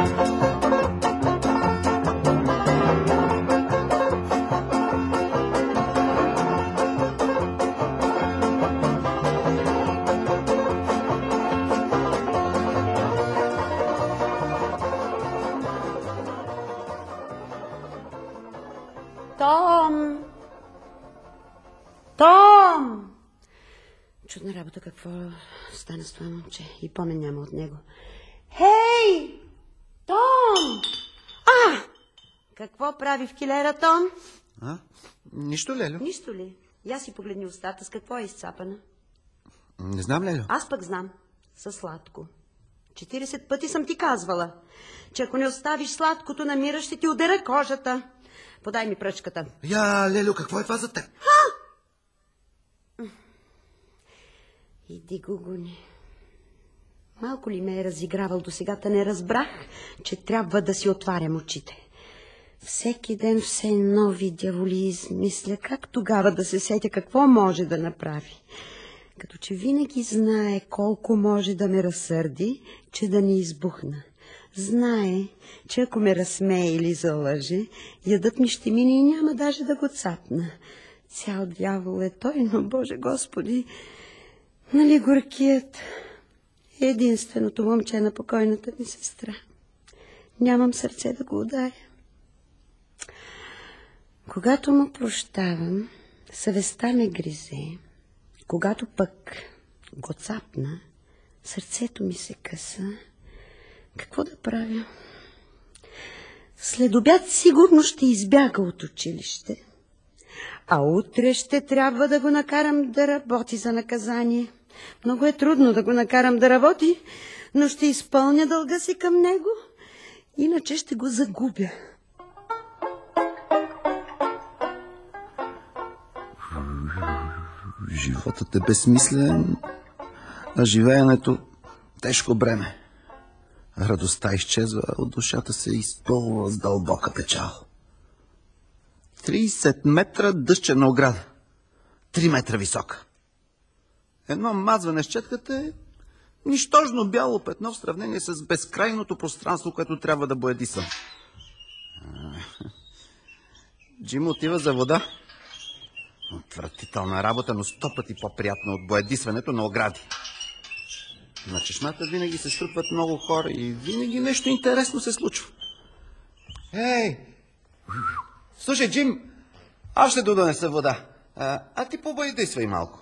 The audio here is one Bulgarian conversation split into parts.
Том! Чудна работа, какво стана с това момче. И помен няма от него. Хей! Том! Какво прави в килера, Том? Нищо, Лелю. Нищо ли? Я си погледни устата, с какво е изцапана? Не знам, Лелю. Аз пък знам. Със сладко. 40 пъти съм ти казвала, че ако не оставиш сладкото на Мира, ще ти удера кожата. Подай ми пръчката. Лелю, какво е това за теб? Иди, гугуни. Малко ли ме е разигравал досега, та не разбрах, че трябва да си отварям очите. Всеки ден все нови дяволи измисля, как тогава да се сетя какво може да направи. Като че винаги знае колко може да ме разсърди, че да не избухна. Знае, че ако ме разсмее или залъже, ядът ми ще мине и няма даже да го цапна. Цял дявол е той, но, Боже Господи, нали горкият е единственото момче на покойната ми сестра. Нямам сърце да го ударя. Когато му прощавам, съвестта ме гризе. Когато пък го цапна, сърцето ми се къса. Какво да правя? След обяд сигурно ще избяга от училище. А утре ще трябва да го накарам да работи за наказание. Много е трудно да го накарам да работи, но ще изпълня дълга си към него, иначе ще го загубя. Животът е безсмислен, а живеенето тежко бреме. Радостта изчезва, от душата се изпълва с дълбока печал. 30 метра дъщена ограда, 3 метра висока. Едно мазване с четката е нищожно бяло петно в сравнение с безкрайното пространство, което трябва да боядисам. Джим отива за вода. Отвратителна работа, но 100 пъти по-приятна от боядисването на огради. На чешмата винаги се струпват много хора и винаги нещо интересно се случва. Ей! Слушай, Джим, аз ще донеса вода. А ти побоядисвай малко.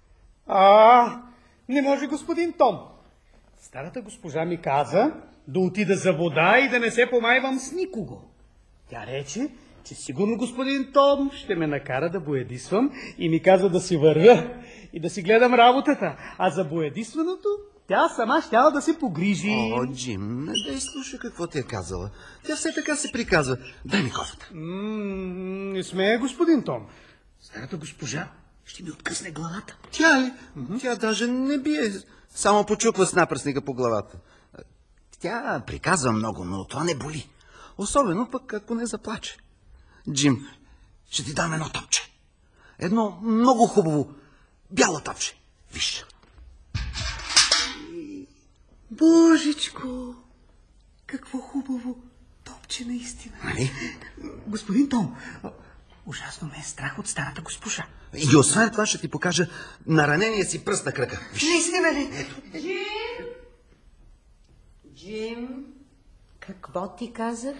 Не може, господин Том. Старата госпожа ми каза да отида за вода и да не се помайвам с никого. Тя рече, че сигурно господин Том ще ме накара да боядисвам и ми каза да си вървя и да си гледам работата. А за боядисването тя сама щяла да се погрижи. Джим, не дай слушай какво ти е казала. Тя все така се приказва. Дай ми кофата. Не смея, господин Том. Старата госпожа ще ми откъсне главата. Тя ли? Тя даже не бие. Само почуква с напръсника по главата. Тя приказва много, но това не боли. Особено пък ако не заплаче. Джим, ще ти дам едно топче. Едно много хубаво бяло топче. Виж. Божичко, какво хубаво топче наистина. Нали? Господин Том, ужасно ме е страх от старата госпожа. И освен това ще ти покажа наранения си пръст на крака. Виж. Наистина ли? Джим, какво ти казах?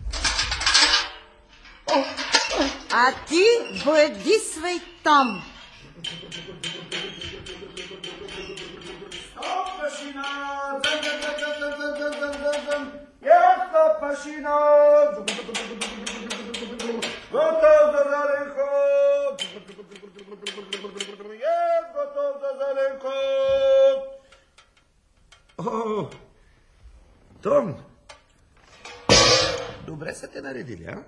А ти боядисвай Том. Стоп, машина! Стоп, машина! Готов за зелен ход! Готов за зелен ход! О, Том! Добре са те наредили, а?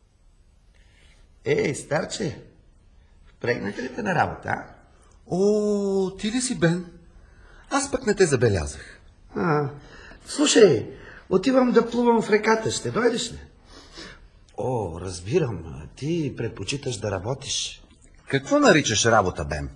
Ей, старче, впрегнете ли те на работа, а? О, ти ли си, Бен? Аз пък не те забелязах. Слушай, отивам да плувам в реката, ще дойдеш ли? О, разбирам, ти предпочиташ да работиш. Какво наричаш работа, Бен?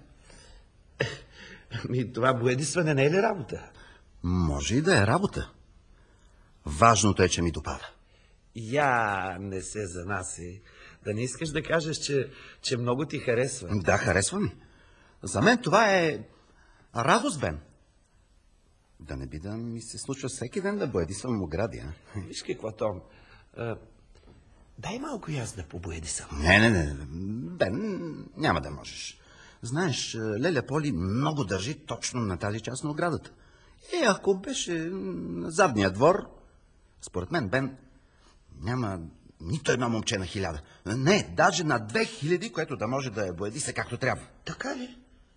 Това боядисване не е ли работа? Може и да е работа. Важното е, че ми допада. Я не се занаси. Да не искаш да кажеш, че много ти харесва. Да, харесва ми. За мен това е радост, Бен. Да не би да ми се случва всеки ден да боядисвам огради, а? Виж какво, Том. Дай малко и аз да побоядисам. Не. Бен, няма да можеш. Знаеш, Леля Поли много държи точно на тази част на оградата. Ако беше на задния двор, според мен, Бен, няма нито едно момче на 1000. Не, даже на 2000, което да може да я боядиса както трябва. Така ли?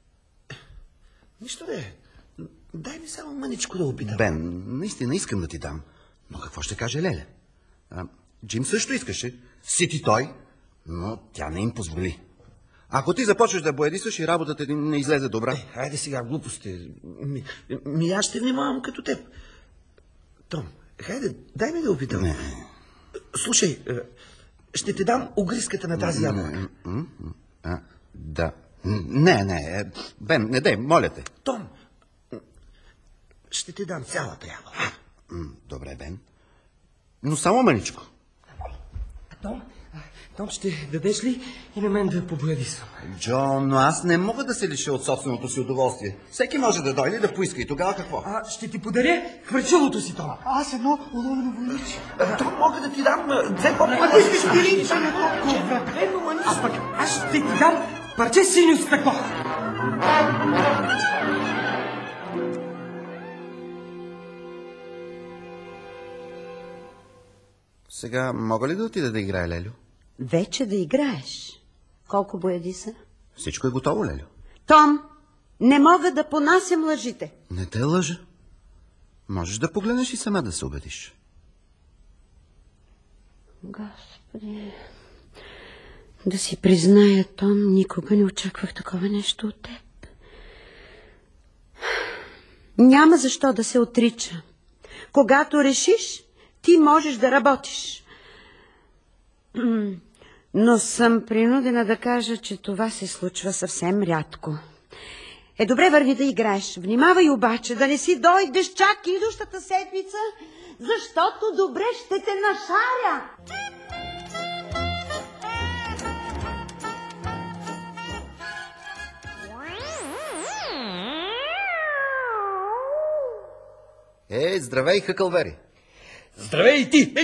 Нищо не. Дай ми само мъничко да опитам. Бен, наистина искам да ти дам. Но какво ще каже Леля? Джим също искаше. Сити той, но тя не им позволи. Ако ти започваш да боядисваш и работата ти не излезе добра... Хайде сега, глупости. Аз ще внимавам като теб. Том, хайде, дай ми да опитам. Не. Слушай, ще ти дам огризката на тази ябълка. Да. Не. Бен, не дай, моля те. Том, ще ти дам цялата ябълка. Добре, Бен. Но само мъничко. Том, ще дадеш ли и на мен да побоядисвам? Джон, но аз не мога да се лиша от собственото си удоволствие. Всеки може да дойде и да поиска. И тогава какво? Ще ти подаря хвърчилото си, Том. Аз едно уловено войниче. Том, мога да ти дам две по-малки. Искаш пилинче на толкова. Аз ще ти дам парче синьо стъкло. Сега мога ли да отида да играе, Лелю? Вече да играеш. Колко боядиса? Всичко е готово, Лелю. Том, не мога да понасям лъжите. Не те лъжа. Можеш да погледнеш и сама да се убедиш. Господи, да си призная, Том, никога не очаквах такова нещо от теб. Няма защо да се отрича. Когато решиш, ти можеш да работиш. Но съм принудена да кажа, че това се случва съвсем рядко. Добре, върви да играеш. Внимавай обаче да не си дойдеш чак идущата седмица, защото добре ще те нашаря. Здравей, Хъкълвери. Здравей и ти!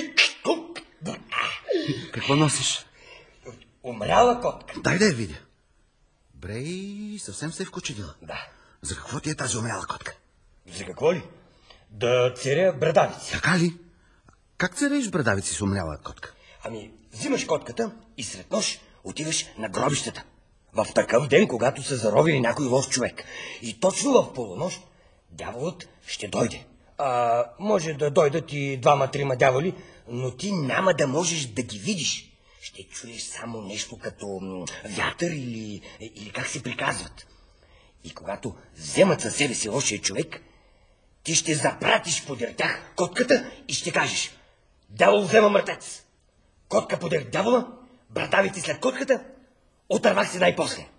Какво носиш? Умряла котка. Дай да я видя. Брей, съвсем се е вкочедила. Да. За какво ти е тази умряла котка? За какво ли? Да церя брадавици. Така ли? Как царееш брадавици с умряла котка? Взимаш котката и сред нощ отиваш на гробищата. В такъв ден, когато са заровили някой лош човек. И точно в полунощ дяволът ще дойде. Може да дойдат и 2-3 дяволи, но ти няма да можеш да ги видиш. Ще чуеш само нещо като вятър или как се приказват. И когато вземат със себе си лошия човек, ти ще запратиш подир тях котката и ще кажеш: дявол взема мъртвец. Котка подир дявола, братавици след котката, отървах се най-после.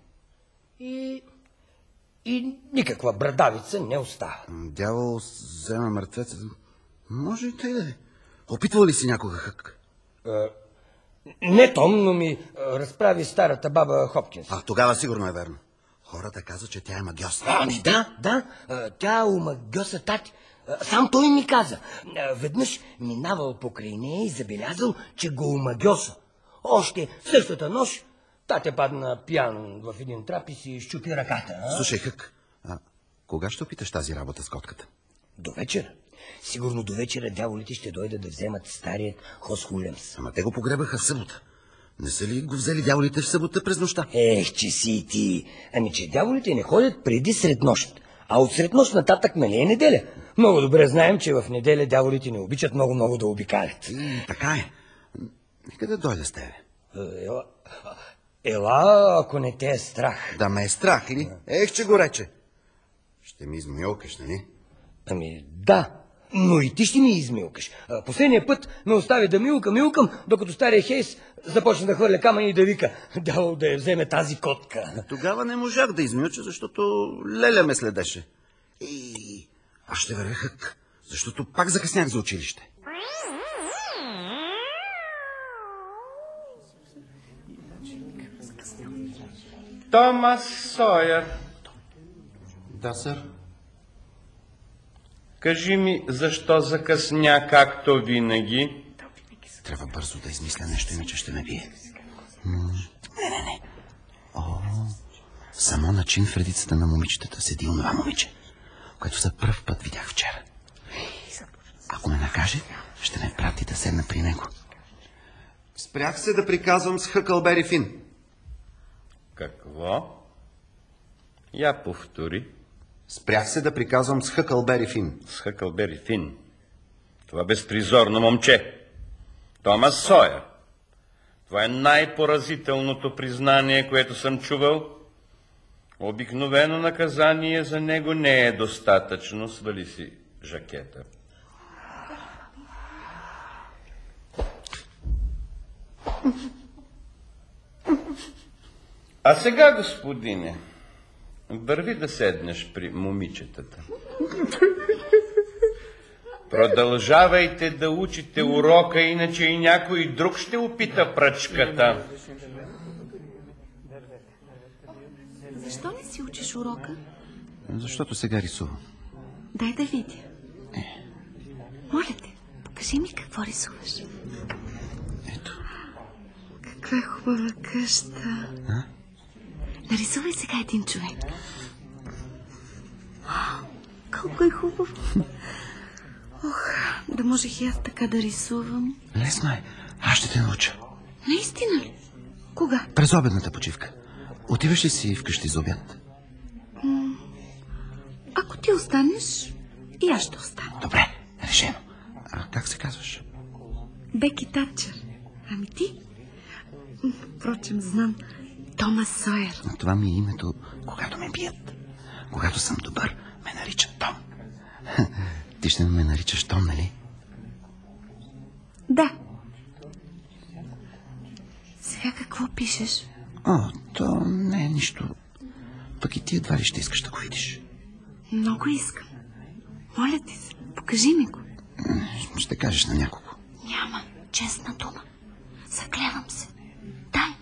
И никаква брадавица не остава. Дявол взема мъртвец. Може и тъй да е. Опитвал ли си някога, Хък? Не, Том, но ми разправи старата баба Хопкинс. Тогава сигурно е верно. Хората казват, че тя е магьоса. Да. Тя омагьоса тати. Сам той ми каза. Веднъж минавал покрай нея и забелязал, че го омагьоса. Още същата нощ татя падна пиян в един трап и си щупи ръката. Слушай, Хък, кога ще опиташ тази работа с котката? До вечера. Сигурно до вечера дяволите ще дойдат да вземат старият Хос Хулемс. Ама те го погребаха в събота. Не са ли го взели дяволите в събота през нощта? Че си ти. Че дяволите не ходят преди сред нощ. А от сред нощ нататък нали е неделя. Много добре знаем, че в неделя дяволите не обичат много да обикалят. Така е. Нека да дойда с тебе. Ела, ако не те е страх. Да ме е страх ли? Че го рече. Ще ми измилкаш, нали? Да, но и ти ще ми измилкаш. Последния път ме остави да милкам, докато стария Хейс започна да хвърля камъни и да вика: дявол да я вземе тази котка. Тогава не можах да измилча, защото Леля ме следеше. Аз ще вървя, Хък, защото пак закъснях за училище. Томас Сойер. Да, сър. Кажи ми, защо закъсня, както винаги? Трябва бързо да измисля нещо, иначе ще ме бие. Не. Само начин в редицата на момичетата седи онова момиче, което за пръв път видях вчера. Ако ме накаже, ще ме прати да седна при него. Спрях се да приказвам с Хъкълбери Фин. Какво? Я повтори. Спрях се да приказвам с Хъкълбери Фин. С Хъкълбери Фин. Това безпризорно момче. Томас Сойер. Това е най-поразителното признание, което съм чувал. Обикновено наказание за него не е достатъчно. Свали си жакета. А сега, господине, върви да седнеш при момичетата. Продължавайте да учите урока, иначе и някой друг ще опита пръчката. Защо не си учиш урока? Защото сега рисувам. Дай да видя. Моля те, покажи ми какво рисуваш. Ето. Каква хубава къща. Нарисувай сега един човек. Колко е хубаво. Да можех и аз така да рисувам. Лесно е. Аз ще те науча. Наистина ли? Кога? През обедната почивка. Отиваш ли си вкъщи за обяд? Ако ти останеш, и аз ще остана. Добре, решено. А как се казваш? Беки Татчер. Ами ти? Впрочем, знам. Томас Сойер. Но това ми е името, когато ме бият. Когато съм добър, ме наричат Том. Ти ще ме наричаш Том, нали? Да. Сега какво пишеш? То не е нищо. Пък и ти едва ли ще искаш да го видиш. Много искам. Моля ти се, покажи ми го. Ще кажеш на някого. Няма. Честна дума. Заклевам се. Дай.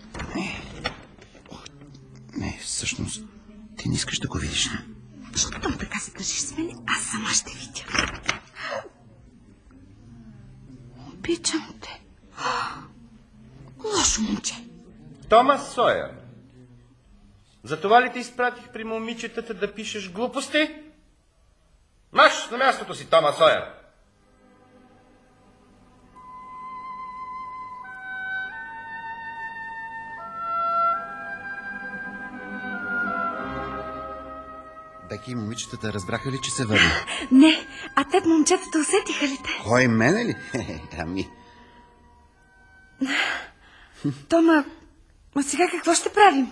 Не, всъщност, ти не искаш да го видиш. Щом така се държиш с мене, аз сама ще видя. Обичам те. Лошо момче. Томас Сойер. Затова ли те изпратих при момичетата да пишеш глупости? Марш на мястото си, Томас Сойер! Беки и момичетата разбраха ли, че се върна? Не, а теб момчетата усетиха ли те? Кой, мене ли? Ами... Тома, а сега какво ще правим?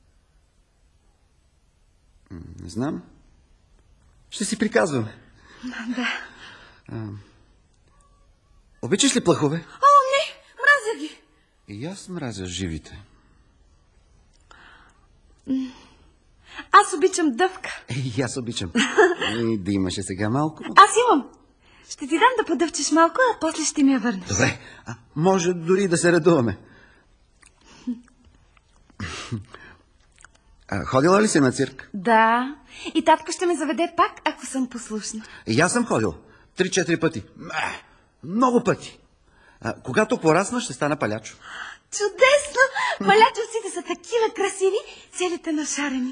Не знам. Ще си приказваме. Да. Обичаш ли плъхове? Не, мразя ги. И аз мразя живите. Аз обичам дъвка. И аз обичам. И да имаше сега малко. Аз имам. Ще ти дам да подъвчеш малко, а после ще ми я върнеш. Добре, може дори да се редуваме. Ходила ли си на цирк? Да, и татко ще ме заведе пак, ако съм послушна. И аз съм ходил 3-4 пъти. Много пъти. Когато порасна, ще стана палячо. Чудесно! Палячовците са такива красиви, целите нашарени.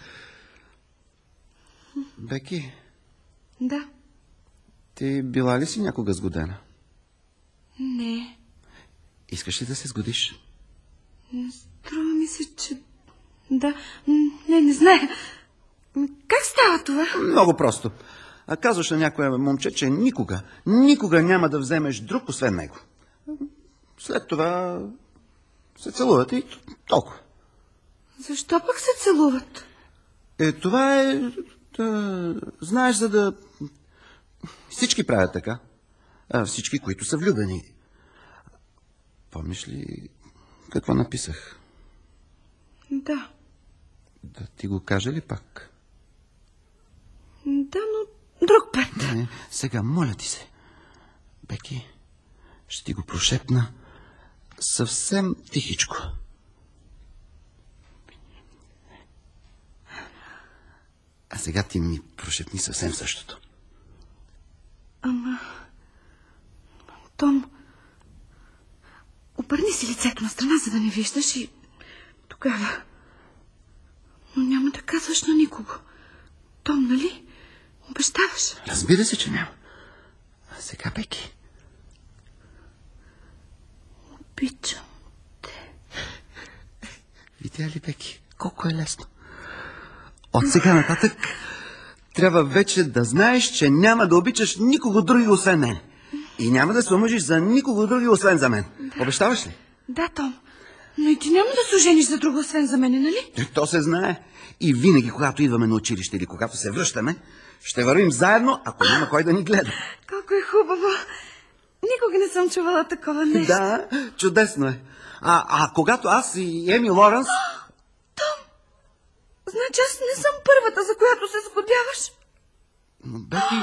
Беки, Да. ти била ли си някога сгодена? Не. Искаш ли да се сгодиш? Струва ми се, че... Да, не знае. Как става това? Много просто. Казваш на някоя момче, че никога няма да вземеш друг, освен него. След това се целувате и толкова. Защо пък се целуват? Това е... знаеш, за да... Всички правят така. Всички, които са влюбени. Помниш ли какво написах? Да. Да ти го кажа ли пак? Да, но друг път. Не, сега, моля ти се. Беки, ще ти го прошепна съвсем тихичко. А сега ти ми прошепни съвсем същото. Ама... Том, обърни си лицето на страна, за да не виждаш и тогава... Но няма да казваш на никого. Том, нали? Обещаваш? Разбира се, че няма. А сега, Беки. Обичам те. Видя ли, Беки, колко е лесно? От сега нататък трябва вече да знаеш, че няма да обичаш никого други, освен мен. И няма да се омъжиш за никого други, освен за мен. Да. Обещаваш ли? Да, Том. Но и ти няма да се ожениш за друго, освен за мене, нали? То се знае. И винаги, когато идваме на училище или когато се връщаме, ще вървим заедно, ако няма кой да ни гледа. Колко е хубаво. Никога не съм чувала такова нещо. Да, чудесно е. А когато аз и Еми Лоренс... Том, значи аз не съм първата, за която се сгодяваш. Но Беки...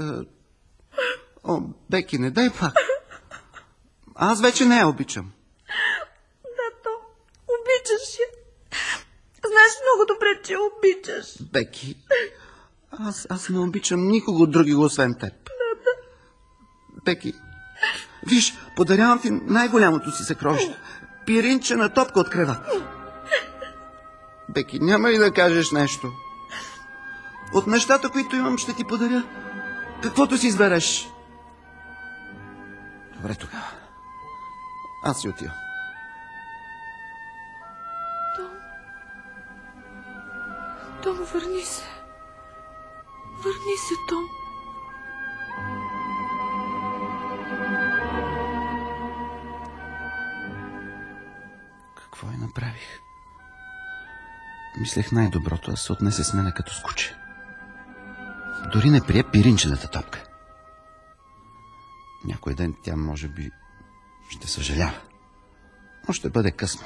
Беки, не дай пак. Аз вече не я обичам. Да, Том, обичаш я. Знаеш много добре, че я обичаш. Беки, аз не обичам никого други, освен теб. Да. Беки, виж, подарявам ти най-голямото си съкровище. Пиринчена топка от креват. Беки, няма ли да кажеш нещо? От нещата, които имам, ще ти подаря каквото си избереш. Добре тогава. Аз си отивам. Том, върни се. Върни се, Том. Какво я направих? Мислех най-доброто, а се отнесе с мене като с куче. Дори не прие пиринчената топка. Някой ден тя може би ще съжалява. Но ще бъде късно.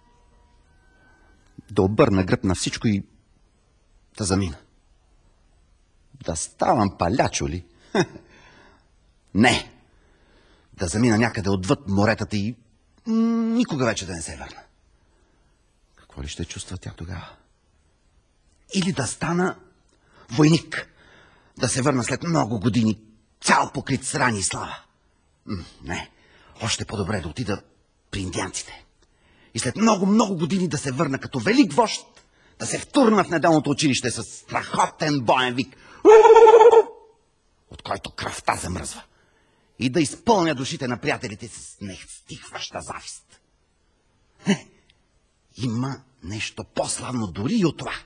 Да обърна гръб на всичко и да замина. Да ставам палячо ли? Не! Да замина някъде отвъд моретата и никога вече да не се върна. Какво ли ще чувства тя тогава? Или да стана войник. Да се върна след много години, цял покрит с рани и слава. Не, още по-добре да отида при индианците. И след много години да се върна като велик вожд, да се втурна в неделното училище с страхотен боен вик, от който кръвта замръзва, и да изпълня душите на приятелите с нестихваща завист. Има нещо по-славно дори и от това.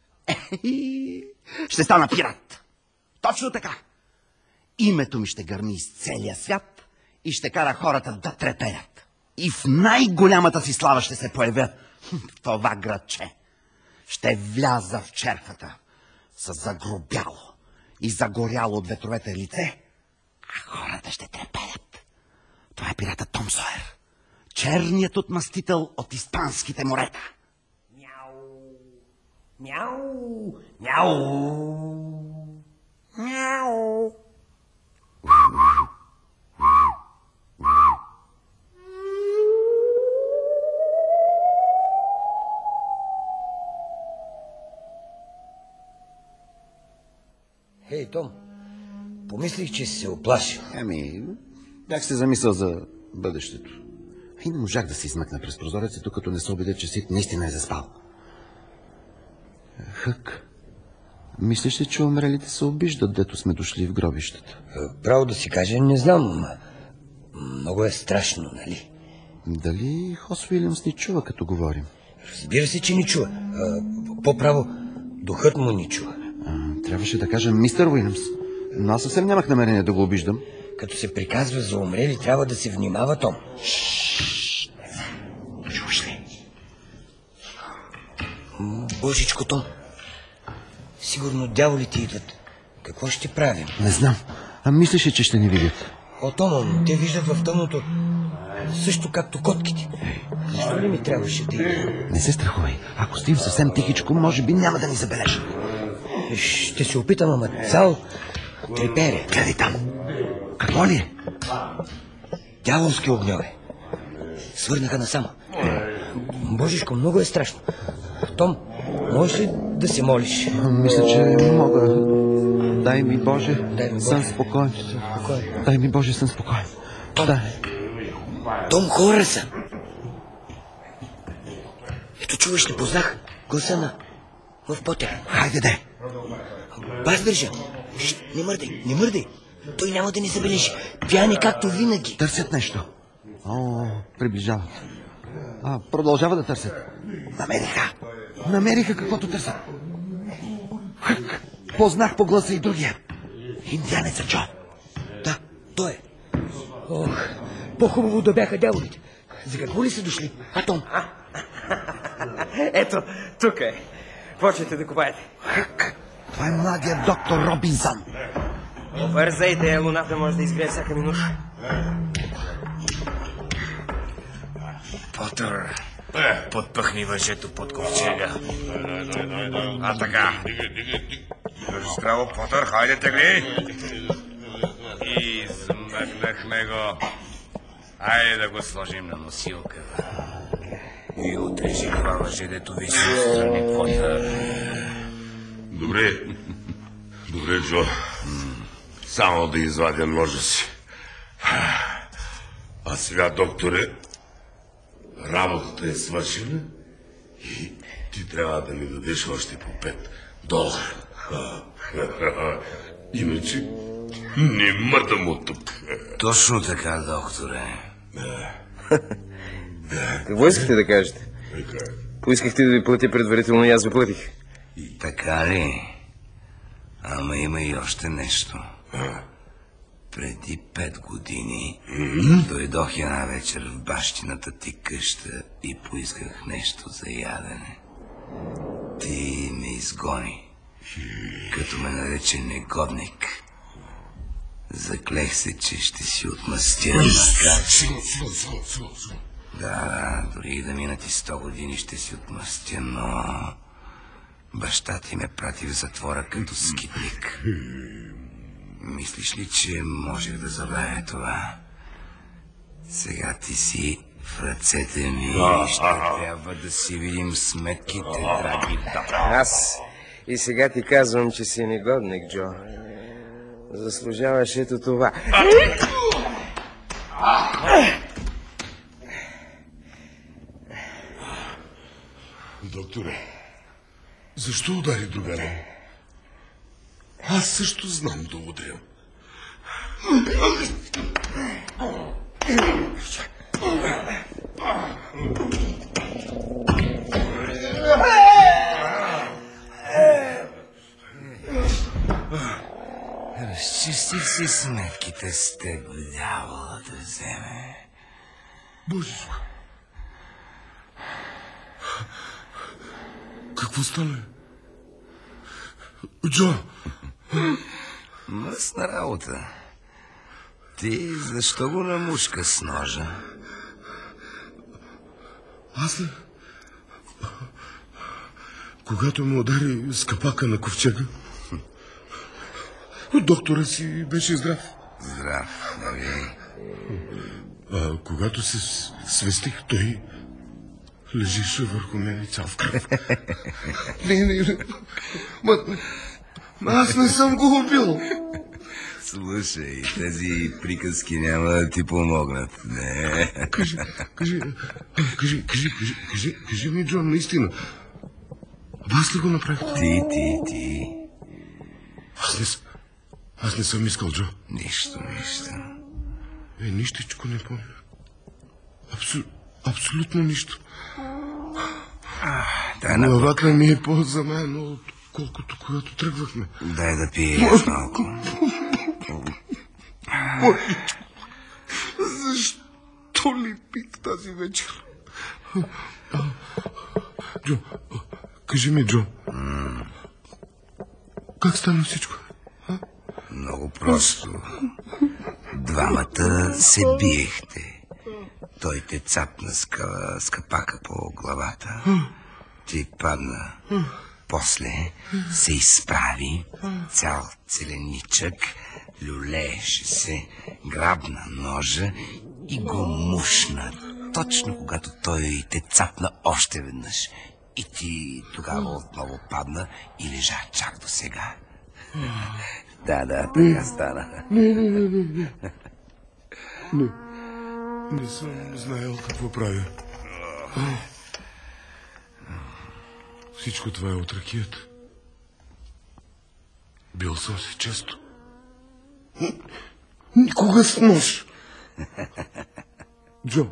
Ще стана пират. Точно така. Името ми ще гърми из целия свят и ще кара хората да треперят. И в най-голямата си слава ще се появя в това градче. Ще вляза в черквата с загробяло и загоряло от ветровете лице, а хората ще треперят. Това е пирата Том Сойер, черният отмъстител от испанските морета. Мяу, мяу, мяу, мяу. Хей, Том, помислих, че си се оплашил. Бях се замислял за бъдещето. И не можах да се измъкна през прозореца, докато не се убедя, че Сид наистина е заспал. Хък, мислиш ли, че умрелите се обиждат, дето сме дошли в гробищата? Право да си кажа, не знам. Много е страшно, нали? Дали Хос Уилямс ни чува, като говорим? Разбира се, че ни чува. По-право, духът му ни чува. Трябваше да кажа мистер Уилямс, но аз съвсем нямах намерение да го обиждам. Като се приказва за умрели, трябва да се внимава, Том. Чуваш ли? Божичко, Том. Сигурно дяволите идват. Какво ще правим? Не знам. Мислеше, че ще ни видят. О, Том, те виждат в тъмното също както котките. Защо ли ми трябваше да идва? Не се страхувай. Ако стоим съвсем тихичко, може би няма да ни забележат. Ще се опитам, ама цял трепере. Гледай там. Какво ли е? Дяволски огньове. Свърнаха насама. Божишко, много е страшно. Том, Можеш ли да се молиш? Мисля, че мога. Дай ми Боже, съм спокоен. Дай ми Боже, съм спокоен. Дай. Том, хора са. Ето, чуваш ли, познах гласа на в Потер. Хайде, де. Пас държа. Не мърдай, не мърдай. Той няма да ни забележи. Пияни както винаги. Търсят нещо. Приближават. Продължава да търсят. Намериха каквото търсят. Познах по гласа и другия. Индианеца Джо. Да, той е. Ох, по-хубаво да бяха дяволите. За какво ли са дошли? Том? Ето, тук е. Почвайте да копаете. Това е младият доктор Робинсън. Бързайте, луната може да изгрее всяка минута. Потър, подпъхни въжето под ковчега. Така. Здраво, Потър, хайде тегли. И измъкнахме го. Хайде да го сложим на носилката. И отрежи това въже, дето виси отстрани, Потър. Добре, Джо. Само да извадя ножа си. А сега, докторе, работата е свършена и ти трябва да ми дадеш още по $5. Иначе не мърдам от тук. Точно така, докторе. Какво искахте да кажете? Поискахте да ви платя предварително и аз ви платих. Така ли? Ама има и още нещо. Преди 5 години дойдох една вечер в бащината ти къща и поисках нещо за ядене. Ти ме изгони, като ме нарече негодник. Заклех се, че ще си отмъстя. Да, дори да минат и 100 години ще си отмъстя, но баща ти ме прати в затвора като скитник. Мислиш ли, че можех да забравя това? Сега ти си в ръцете ми и ще трябва да си видим сметките, драги доктор. Аз и сега ти казвам, че си негодник, Джо. Заслужаваш ето това. Докторе, защо удари другаря? Аз също знам да удрям. Разчистих си сметките с теб, дявола да вземе. Боже, какво стана? Джо! Мръсна работа. Ти защо го намушка с ножа? Аз ли? Когато ме удари с капака на ковчега, доктора си беше здрав. Здрав, нали? А когато се свестих, той лежеше върху мен цял в кръв. Не. Аз не съм го убил. Слушай, тези приказки няма да ти помогнат. Не. Кажи ми, Джон, наистина. Аз ли го направих? Ти. Аз не съм искал, Джо. Нищо. Нищичко не помня. Абсолютно нищо. Главата ми е по-замаяна, отколкото когато тръгвахме. Дай да пиеш малко. Защо ли пих тази вечер? Джо, кажи ми, Джо. Как стана всичко? Много просто. Двамата се биехте. Той те цапна с капака по главата. Ти падна. После се изправи, цял целеничък, люлееше се, грабна ножа и го мушна, точно когато той те цапна още веднъж. И ти тогава отново падна и лежа чак до сега. Да, така стана. Не съм знаел какво правя. Всичко това е от ракията. Бил съм се често. Никога с нож. Джо,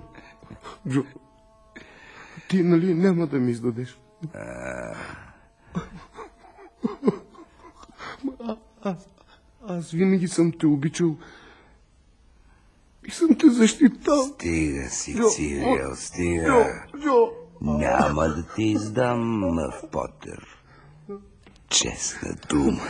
ти нали няма да ми издадеш? Аз винаги съм те обичал и съм те защитал. Стига, Сицилио, стига. Няма да ти издам, Мъв Потър. Честна дума.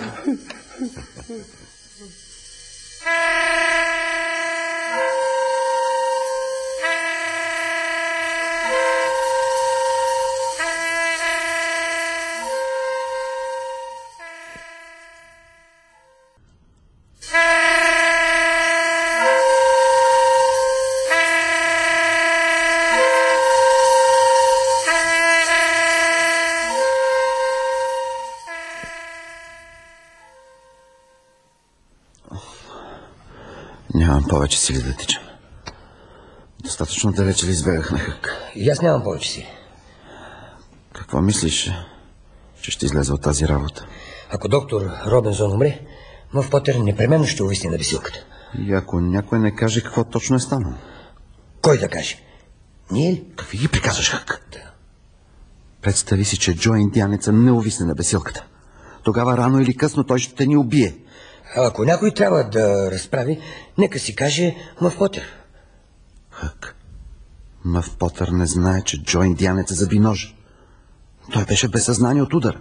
Нямам повече сили да тичам. Достатъчно далече ли избегахме, Хък? И аз нямам повече сили. Какво мислиш, че ще излезе от тази работа? Ако доктор Робинзон умре, Мъв Потър непременно ще увисне на висилката. И ако някой не каже какво точно е станало? Кой да каже? Ние ли? Какви ги приказваш, Хък? Да. Представи си, че Джо индианеца не увисне на бесилката. Тогава рано или късно той ще ни убие. Ако някой трябва да разправи, нека си каже Мъв Потър. Хък, Мъв Потър не знае, че Джо индианеца заби нож. Той беше без съзнание от удар.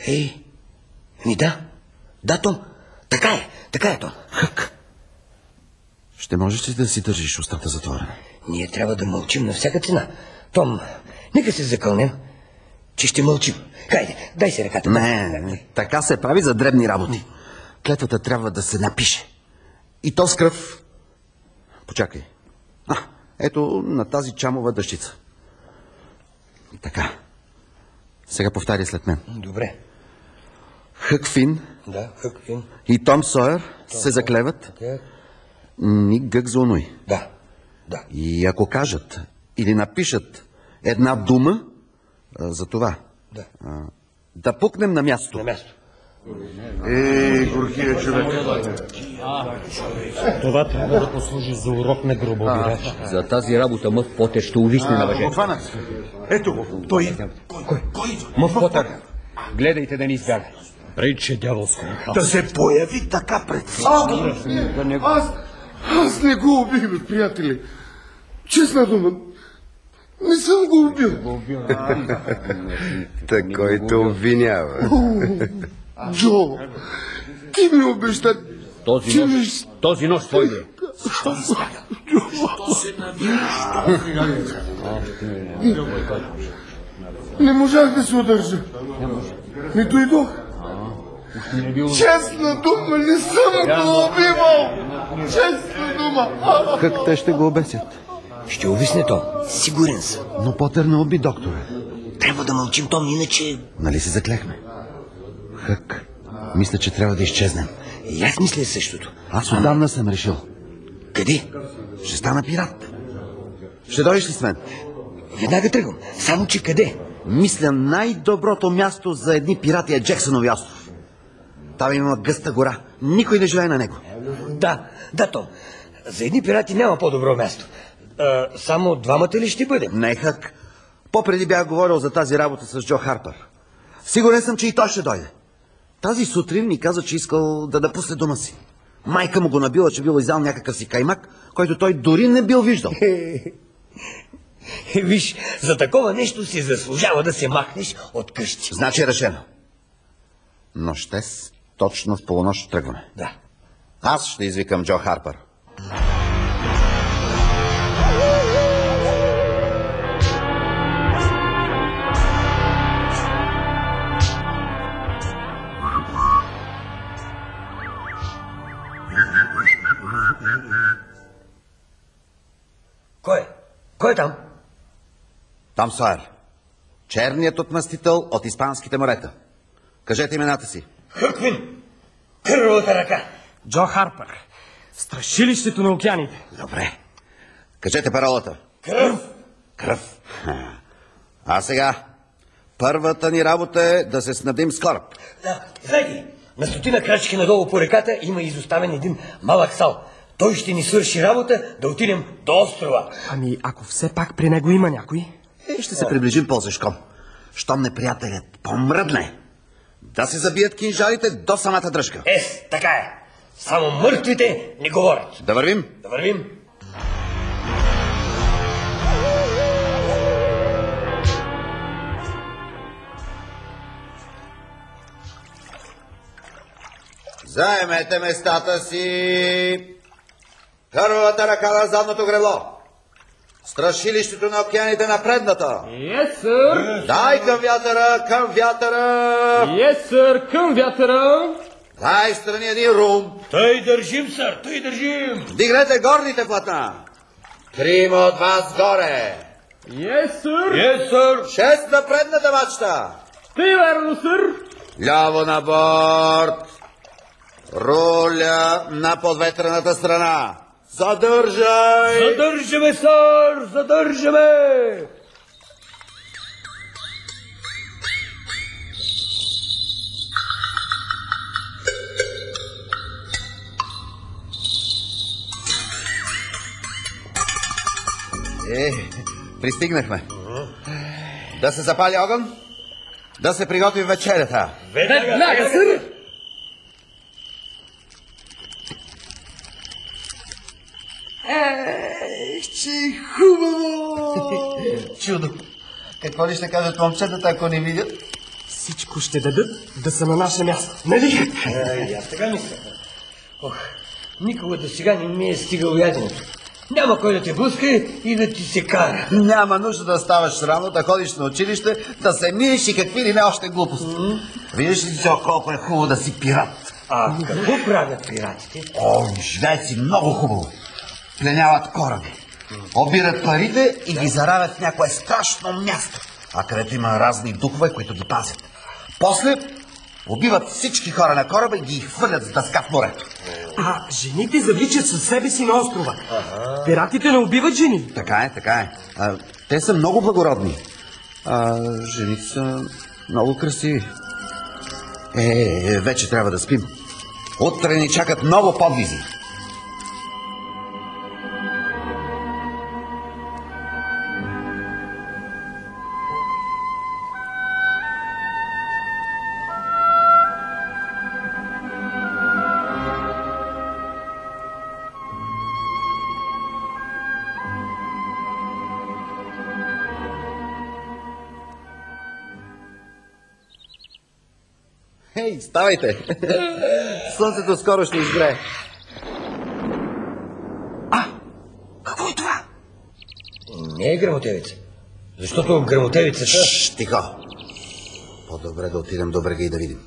Да, Том. Така е, Том. Хък, ще можеш ли да си държиш устата затворена? Ние трябва да мълчим на всяка цена. Том, нека се закълнем, че ще мълчим. Хайде, дай си ръката. Не, така се прави за дребни работи. Клетвата трябва да се напише. И то с кръв. Почакай. Ето на тази чамова дъщица. Така. Сега повтаря след мен. Добре. Хък Фин. Да, Хък Фин. И Том Сойер се заклеват. Ник Гък Зонуй. Да. И ако кажат или напишат една дума за това, да пукнем на място. Горкия човек. Това трябва да послужи за урок на гробовирач. За тази работа Мъв Потър ще увисне на въже. Ето го, той. Кой? Мъв Потър. Гледайте да ни избяга. Рече дяволско. Да се появи така пред всички. Аз не го убих, приятели. Честна дума, не съм го убил. Та кой те обвинява? Джо, ти ми обеща... Този нож твой ли? Не можах да се удържа. Не дойдох. Честна дума, не съм го убивал. Честна дума. Как те ще го обесят? Ще увисне Том. Сигурен съм. Но Потър не уби доктора. Трябва да мълчим, Том, иначе... Нали се заклехме? Хък, мисля, че трябва да изчезнем. И аз мисля същото. Аз отдавна съм решил. Къде? Ще стана пират. Ще дойдеш ли с мен? Веднага тръгвам. Само че къде? Мисля, най-доброто място за едни пирати е Джексонови остров. Там има гъста гора. Никой не живее на него. Да, Том. За едни пирати няма по-добро място. Само двамата ли ще бъдем? Не, Хък. По-преди бях говорил за тази работа с Джо Харпър. Сигурен съм, че и той ще дойде. Тази сутрин ми каза, че искал да напусне дома си. Майка му го набила, че бил изял някакъв си каймак, който той дори не бил виждал. Виж, за такова нещо си заслужава да се махнеш от къщи. Значи е решено. Но точно в полунощ тръгваме. Да. Аз ще извикам Джо Харпър. Кой е там? Там Сойер. Черният отмъстител от испанските морета. Кажете имената си. Хърквин! Първата ръка! Джо Харпър. Страшилището на океаните. Добре. Кажете паролата. Кръв! Кръв. А сега, първата ни работа е да се снабдим с кораб. Да, знаете, на стотина крачки надолу по реката има изоставен един малък сал. Той ще ни свърши работа да отидем до острова. Ами, ако все пак при него има някой? Ще се приближим по-зашком. Щом неприятелят помръдне, да се забият кинжалите до самата дръжка. Така е. Само мъртвите не говорят. Да вървим? Да вървим. Заемете местата си. Първата ръка на задното гребло. Страшилището на океаните на предната. Yes, sir. Дай към вятъра, към вятъра. Yes, sir, към вятъра. Дай страни един рум. Тъй държим, сър, тъй държим. Дигнете горните платна. 3 от вас горе. Yes, sir. Yes, сър. 6 на предната мачта. Тъй верно, сър. Ляво на борт. Руля на подветрената страна. Задържай! Задържаме, сър! Задържаме! Пристигнахме. Да се запали огън, да се приготви вечерята. Веднага, сър! Че хубаво! Чудо! Какво ли ще кажат момчетата, ако не видят? Всичко ще дадат да са на наше място, нали? Аз така мисля. Никога до сега не ми е стигал яденето. Няма кой да те блъска и да ти се кара. Няма нужда да ставаш рано, да ходиш на училище, да се миеш и какви ли не още глупости. Виждаш ли, колко е хубаво да си пират? А какво правят пиратите? Живеят си много хубаво. Пленяват кораби, обират парите и ги заравят в някое страшно място, където има разни духове, които ги пазят. После убиват всички хора на кораба и ги хвърлят с дъска в морето. А жените завличат със себе си на острова. Пиратите не убиват жени. Така е. Те са много благородни. Жените са много красиви. Вече трябва да спим. Утре ни чакат много подвизи. Ставайте! Слънцето скоро ще изгрее. Какво е това? Не е грамотевица. Защото грамотевицата... Тихо! По-добре да отидем до брега и да видим.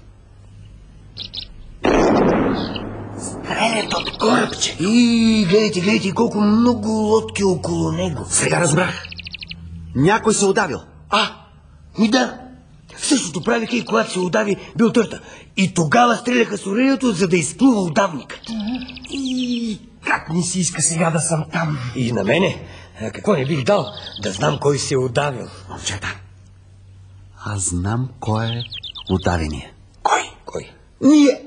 Стрелят от корабче. И гледайте колко много лодки около него. Сега разбрах. Някой се удавил. Да. Същото правиха и когато се удави билтърта. И тогава стреляха с оръжието, за да изплува удавникът. И как ми се иска сега да съм там? И на мене? Какво не бих дал? Да знам кой се е удавил. Момчета, аз знам кой е удавения. Кой? Ние!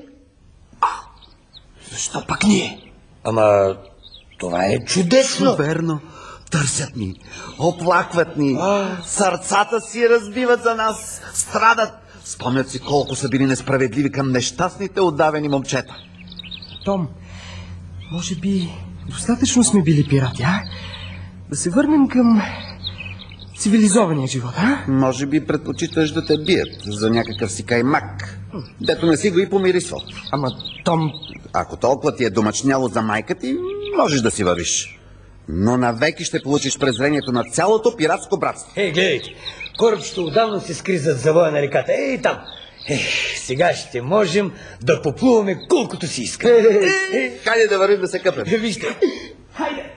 Защо пак ние? Ама това е чудесно. Верно. Търсят ни, оплакват ни, сърцата си разбиват за нас, страдат. Спомнят си колко са били несправедливи към нещастните удавени момчета. Том, може би достатъчно сме били пирати, Да се върнем към цивилизования живот, Може би предпочиташ да те бият за някакъв си каймак, дето не си го и помирисвал. Ама, Том... Ако толкова ти е домъчняло за майка ти, можеш да си вървиш. Но навеки ще получиш презрението на цялото пиратско братство. Гледайте, корабчето отдавна се скри зад завоя на реката. Там. Сега ще можем да поплуваме колкото си искаме. Хайде да вървим да се къпем. Вижте. Хайде!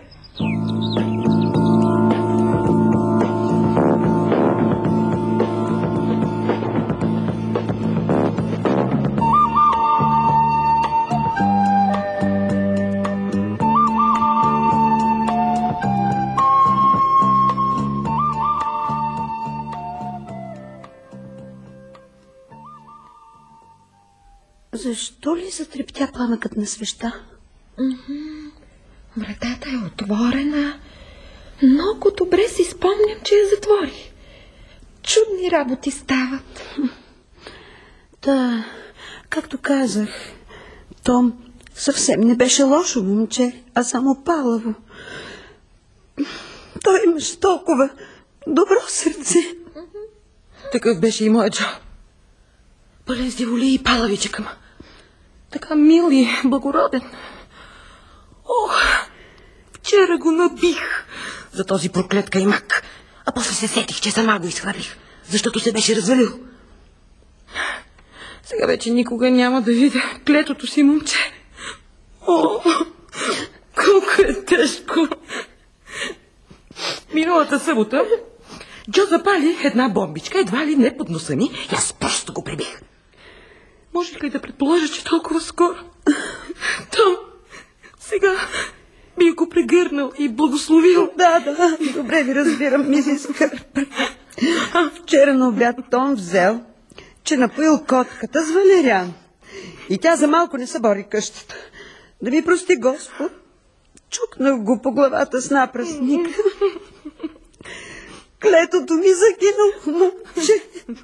Защо ли затрептя пламъкът на свеща? Вратата е отворена. Много добре си спомням, че я затвори. Чудни работи стават. Да, както казах, Том съвсем не беше лошо момче, а само палаво. Той имаше толкова добро сърце. Такъв беше и моят Джо. Пълен с диволи и палавичък, ама така мил и благороден. Ох, вчера го набих за този проклет каймак, а после се сетих, че сама го изхвърлих, защото се беше развалил. Сега вече никога няма да видя клетото си момче. О, колко е тежко. Миналата събота Джо запали една бомбичка, едва ли не под носа ми, и аз просто го прибих. Можех ли да предположа, че толкова скоро? Том, сега би го прегърнал и благословил. Да, добре ви разбирам, мисис Кърпър. Вчера на обяд Том взел, че напоил котката с валериан. И тя за малко не събори къщата. Да ми прости Господ, чукнах го по главата с напръстник. Клетото ми загинало, момче.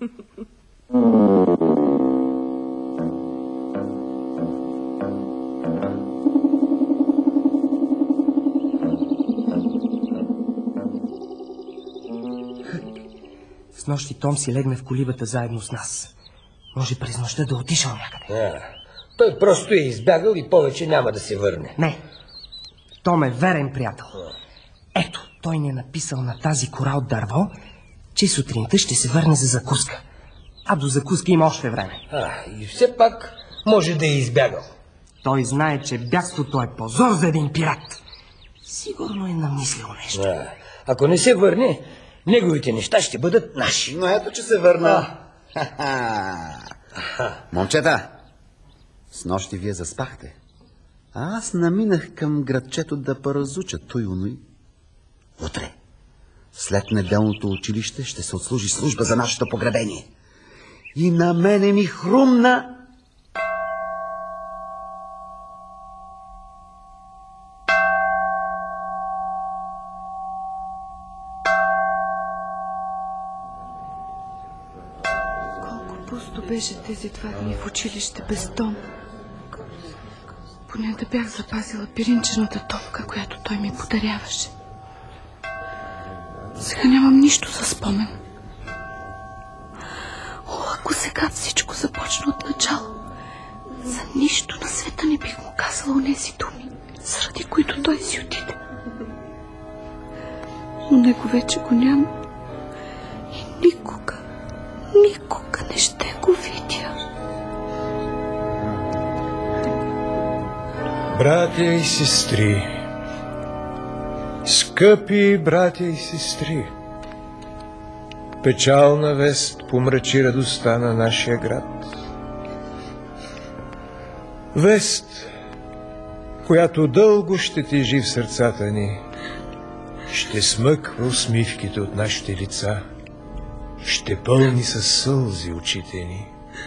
Снощи Том си легна в колибата заедно с нас. Може през нощта да отишъл някъде. Той просто е избягал и повече няма да се върне. Не, Том е верен приятел. Ето, той ни е написал на тази кора от дърво, че сутринта ще се върне за закуска. А до закуска има още време. И все пак може да е избягал. Той знае, че бягството е позор за един пират. Сигурно е намислил нещо. Ако не се върне, неговите неща ще бъдат наши. Но ето, че се върна. Момчета, снощи вие заспахте. А аз наминах към градчето да поразуча той уной. Утре, след неделното училище, ще се отслужи служба за нашето погребение. И на мене ми хрумна... Колко пусто беше тези 2 дни в училище без Том. Поне да бях запазила пиринчената топка, която той ми подаряваше. Сега нямам нищо за спомен. О, ако сега всичко започна от начало, за нищо на света не бих му казала онези думи, заради които той си отиде. Но него вече го няма и никога не ще го видя. Братя и сестри, скъпи братя и сестри, печална вест помрачи радостта на нашия град. Вест, която дълго ще тежи в сърцата ни, ще смъква усмивките от нашите лица, ще пълни със сълзи очите ни.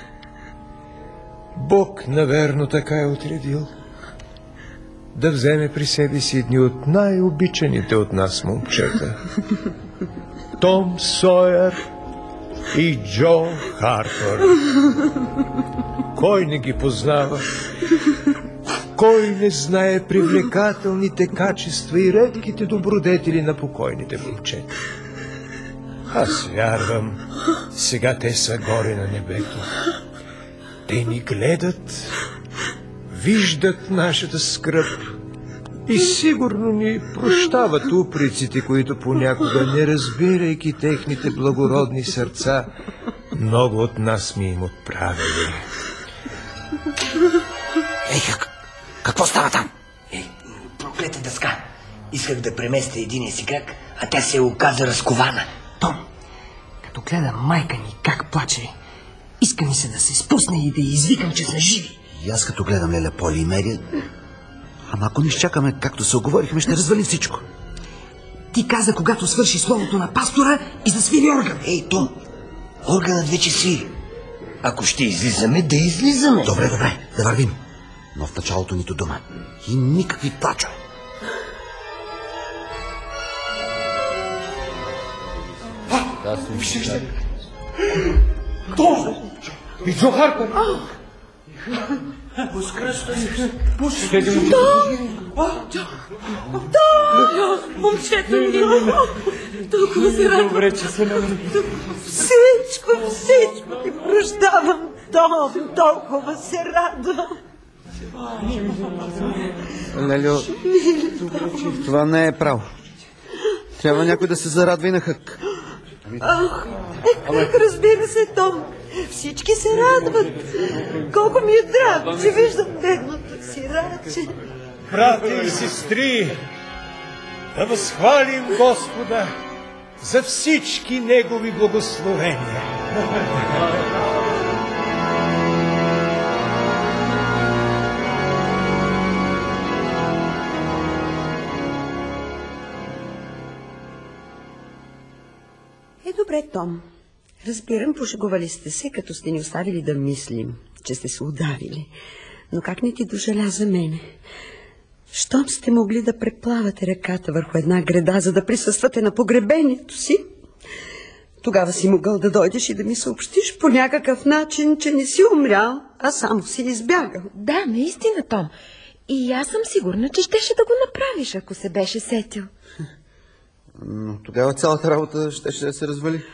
Бог, наверно, така е отредил да вземе при себе си едни от най-обичаните от нас момчета. Том Сойер и Джо Харпър. Кой не ги познава? Кой не знае привлекателните качества и редките добродетели на покойните момчета? Аз вярвам, сега те са горе на небето. Те ни гледат, виждат нашата скръб и сигурно ни прощават упреците, които понякога, не разбирайки техните благородни сърца, много от нас сме им отправили. Какво става там? Проклета дъска. Исках да преместя единия си крак, а тя се оказа разкована. Том, като гледам майка ни как плаче, иска ми се да се спусне и да извикам, че сме живи. И аз като гледам Леля Поли и Мери, ама ако не изчакаме, както се оговорихме, ще развалим всичко. Ти каза, когато свърши словото на пастора и засвири орган. Том, органът вече свири. Ако ще излизаме, да излизаме. Добре, да вървим. Но в началото нито дума. И никакви плачове. И Джо Харпър! Момчето ми! Толкова се радвам! Добре, че се намери. Всичко ти прощавам, Том. Толкова се радвам. Лелио, това не е право. Трябва някой да се зарадва и на хък. Разбира се, Том. Всички се радват. Колко ми е драго, че виждам бедното си раче. Брати и сестри, да възхвалим Господа за всички Негови благословения. Добре, Том. Разбирам, пошегували сте се, като сте ни оставили да мислим, че сте се удавили. Но как не ти дожаля за мене? Щом сте могли да преплавате ръката върху една греда, за да присъствате на погребението си, тогава си могъл да дойдеш и да ми съобщиш по някакъв начин, че не си умрял, а само си избягал. Да, наистина, Том. И аз съм сигурна, че щеше да го направиш, ако се беше сетил. Но тогава цялата работа щеше да се развали.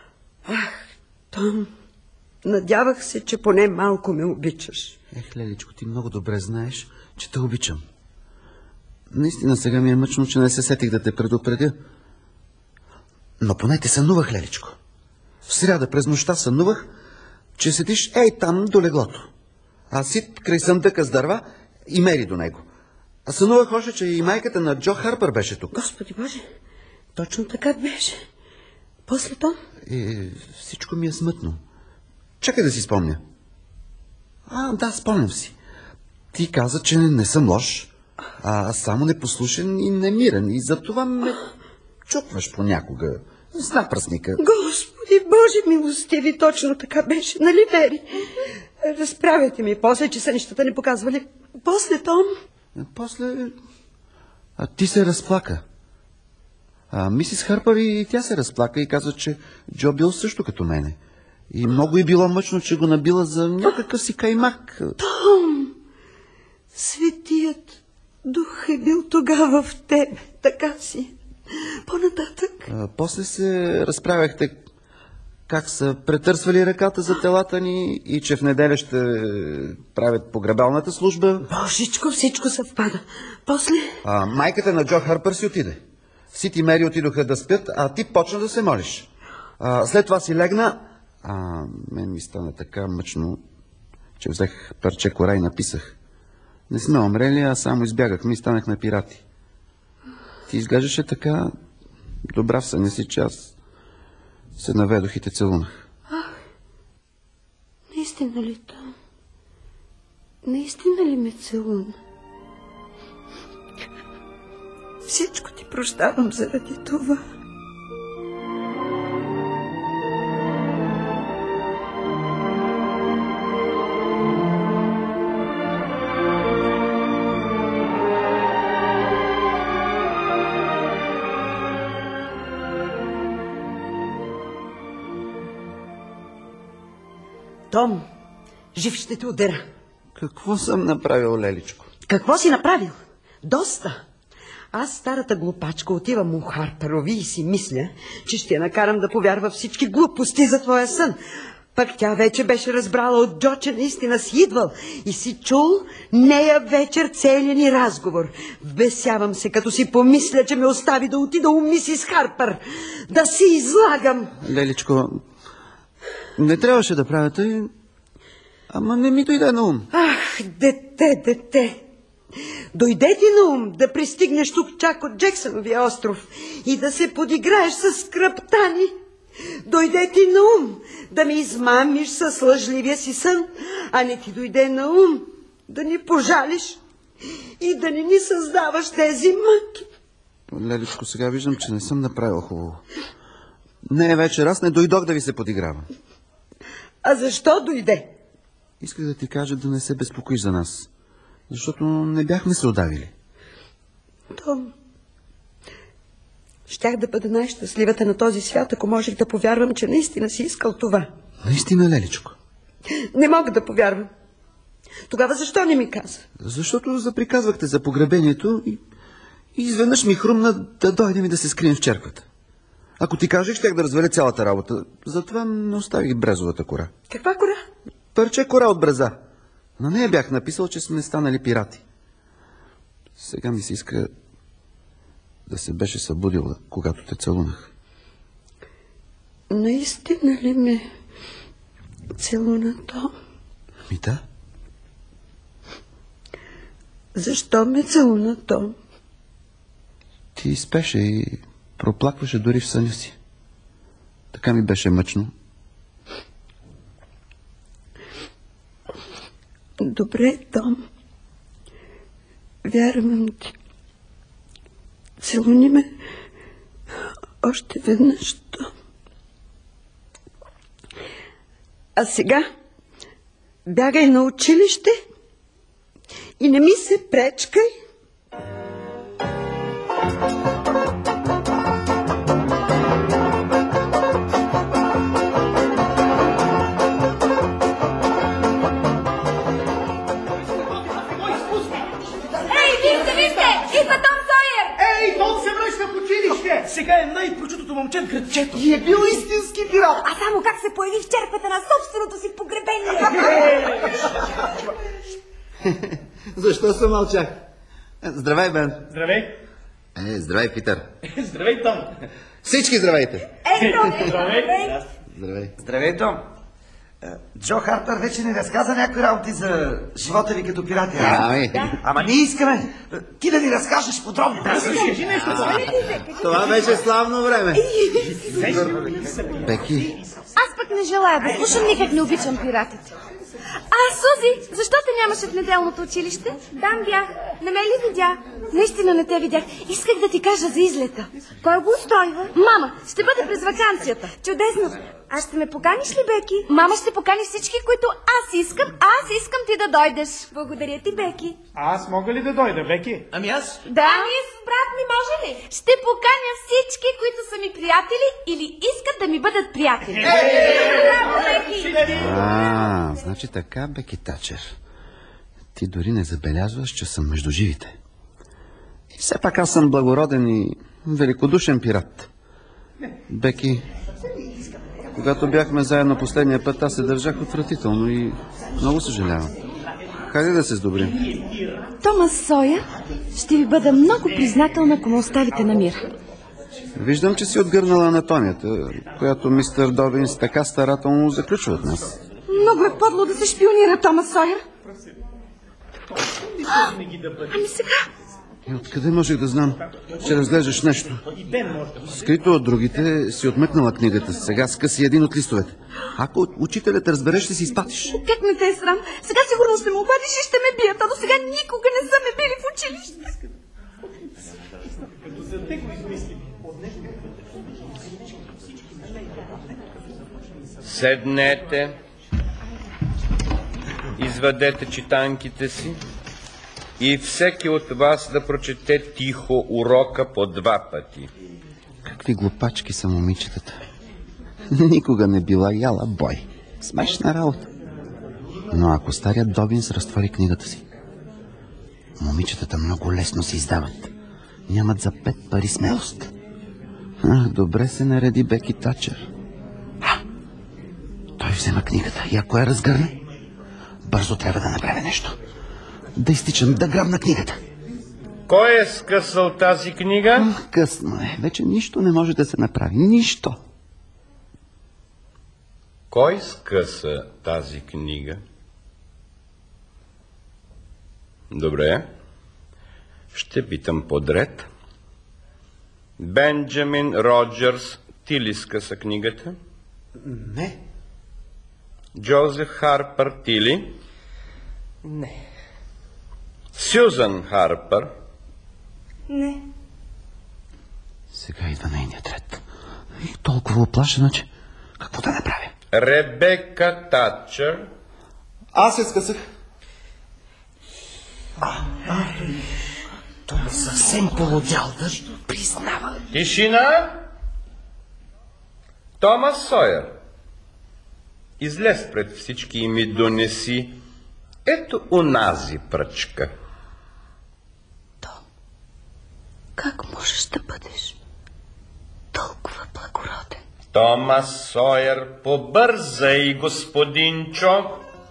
Том, надявах се, че поне малко ме обичаш. Леличко, ти много добре знаеш, че те обичам. Наистина сега ми е мъчно, че не се сетих да те предупредя. Но поне те сънувах, Леличко. В сряда през нощта сънувах, че седиш там до леглото. А сит край съндъка с дърва и мери до него. А сънувах още, че и майката на Джо Харпър беше тук. Господи Боже, точно така беше. После то? Всичко ми е смътно. Чакай да си спомня. Да, спомням си. Ти каза, че не съм лош, а само непослушен и немирен. И затова ме чупваш понякога с напръсника. Господи Боже милостиви, точно така беше, нали, Мери? Разправяйте ми после, че сънищата не показвали. После, Том? После... ти се разплака. Мисис Харпър и тя се разплака и каза, че Джо бил също като мене. И много е било мъчно, че го набила за някакъв си каймак. Том, светият дух е бил тогава в тебе. Така си. По-нататък? После се разправяхте как са претърсвали ръката за телата ни и че в неделя ще правят погребалната служба. Божичко, всичко съвпада. После? Майката на Джо Харпър си отиде. Сит и Мери отидоха да спят, а ти почна да се молиш. След това си легна. Мен ми стана така мъчно, че взех парче кора и написах. Не сме умрели, а само избягахме и станахме пирати. Ти изглеждаше така добра в съня си, че аз се наведох и те целунах. Наистина ли то? Наистина ли ме целуна? Всичко ти прощавам заради това. Том, жив ще те удера. Какво съм направил, Леличко? Какво си направил? Доста. Аз, старата глупачка, отивам у Харпърови и си мисля, че ще я накарам да повярва всички глупости за твоя сън. Пък тя вече беше разбрала от Джо, че наистина си идвал и си чул нея вечер целия ни разговор. Вбесявам се, като си помисля, че ме остави да отида у мисис Харпър. Да си излагам. Леличко, не трябваше да правя тъй, ама не ми дойде на ум. Дете. Дойде ти на ум да пристигнеш тук чак от Джексъновия остров и да се подиграеш с скръпта ни. Дойде ти на ум да ми измамиш с лъжливия си сън, а не ти дойде на ум да ни пожалиш и да не ни създаваш тези мъки. Леличко, сега виждам, че не съм направил хубаво. Не, вечер аз не дойдох да ви се подигравам. А защо дойде? Исках да ти кажа да не се безпокоиш за нас, защото не бяхме се удавили. Том, щях да бъда най-щастливата на този свят, ако можех да повярвам, че наистина си искал това. Наистина, Леличко? Не мога да повярвам. Тогава защо не ми каза? Защото заприказвахте за погребението и изведнъж ми хрумна да дойдем и да се скрием в черквата. Ако ти кажеш, щях да разваля цялата работа. Затова не оставих брезовата кора. Каква кора? Парче кора от бреза. На нея бях написал, че сме станали пирати. Сега ми се иска да се беше събудила, когато те целунах. Наистина ли ме целуна, Том? Ми да. Защо ме целуна, Том? Ти спеше и проплакваше дори в съня си. Така ми беше мъчно. Добре, Том. Вярвам ти. Целуни ме още веднъж, Том. А сега бягай на училище и не ми се пречкай. Сега е най-прочутото момче в градчето. И е бил истински пират. А само как се появи в черквата на собственото си погребение? Защо се мълчах? Здравей, Бен. Здравей. Здравей, Питър. Здравей, Том. Всички здравейте. Здравей. Здравей. Здравей, Том. Джо Хартър вече ни разказа някои работи за живота ви като пирати. Ама ние искаме ти да ни разкажеш подробно. Това беше славно време. Беки. Аз пък не желая да слушам, никак не обичам пиратите. Сузи, защо те нямаше в неделното училище? Там бях. Не ме ли видя? Наистина не те видях. Исках да ти кажа за излета. Кой го устройва? Мама, ще бъде през ваканцията. Чудесно. А ще ме поканиш ли, Беки? Мама ще покани всички, които аз искам. Аз искам ти да дойдеш. Благодаря ти, Беки. Аз мога ли да дойда, Беки? Ами аз? Да, ние с брат ми може ли? Ще поканя всички, които са ми приятели или искат да ми бъдат приятели. Браво, Беки! Значи така, Беки Тачер. Ти дори не забелязваш, че съм между живите. И все пак аз съм благороден и великодушен пират. Беки, когато бяхме заедно последния път, аз се държах отвратително и много съжалявам. Хайде да се сдобрим. Томас Сойер, ще ви бъда много признателна, ако ме оставите на мир. Виждам, че си отгърнала анатомията, която мистер Добинс така старателно заключва от нас. Много е подло да се шпионира, Томас Сойер. Ами сега? И откъде можех да знам, че разглеждаш нещо? Скрито от другите си отмъкнала книгата. Сега скъси един от листовете. Ако учителят разбере, ще си изпатиш. Как не те е срам? Сега сигурно ще ме обадиш и ще ме бият, а до сега никога не са ме били в училище. Седнете, извадете читанките си и всеки от вас да прочете тихо урока по 2 пъти. Какви глупачки са момичетата. Никога не била яла бой. Смешна работа. Но ако старият Добинс разтвори книгата си, момичетата много лесно се издават. Нямат за 5 пари смелост. Добре се нареди Беки Тачер. Той взема книгата и ако я разгърне, бързо трябва да направя нещо. Да изтичам, да грабна книгата. Кой е скъсал тази книга? Късно е. Вече нищо не може да се направи. Нищо. Кой скъса тази книга? Добре. Ще питам подред. Бенджамин Роджерс, ти ли скъса книгата? Не. Джозеф Харпър, ти ли? Не. Сюзан Харпър? Не. Сега идва нейният ред. И толкова оплашена, че какво да направя? Ребека Татчър. Аз се скъсах. Той е съвсем полудял, да признава. Тишина! Томас Сойер, излез пред всички и ми донеси ето онази пръчка. Как можеш да бъдеш толкова благороден? Томас Сойер, побързай, господинчо.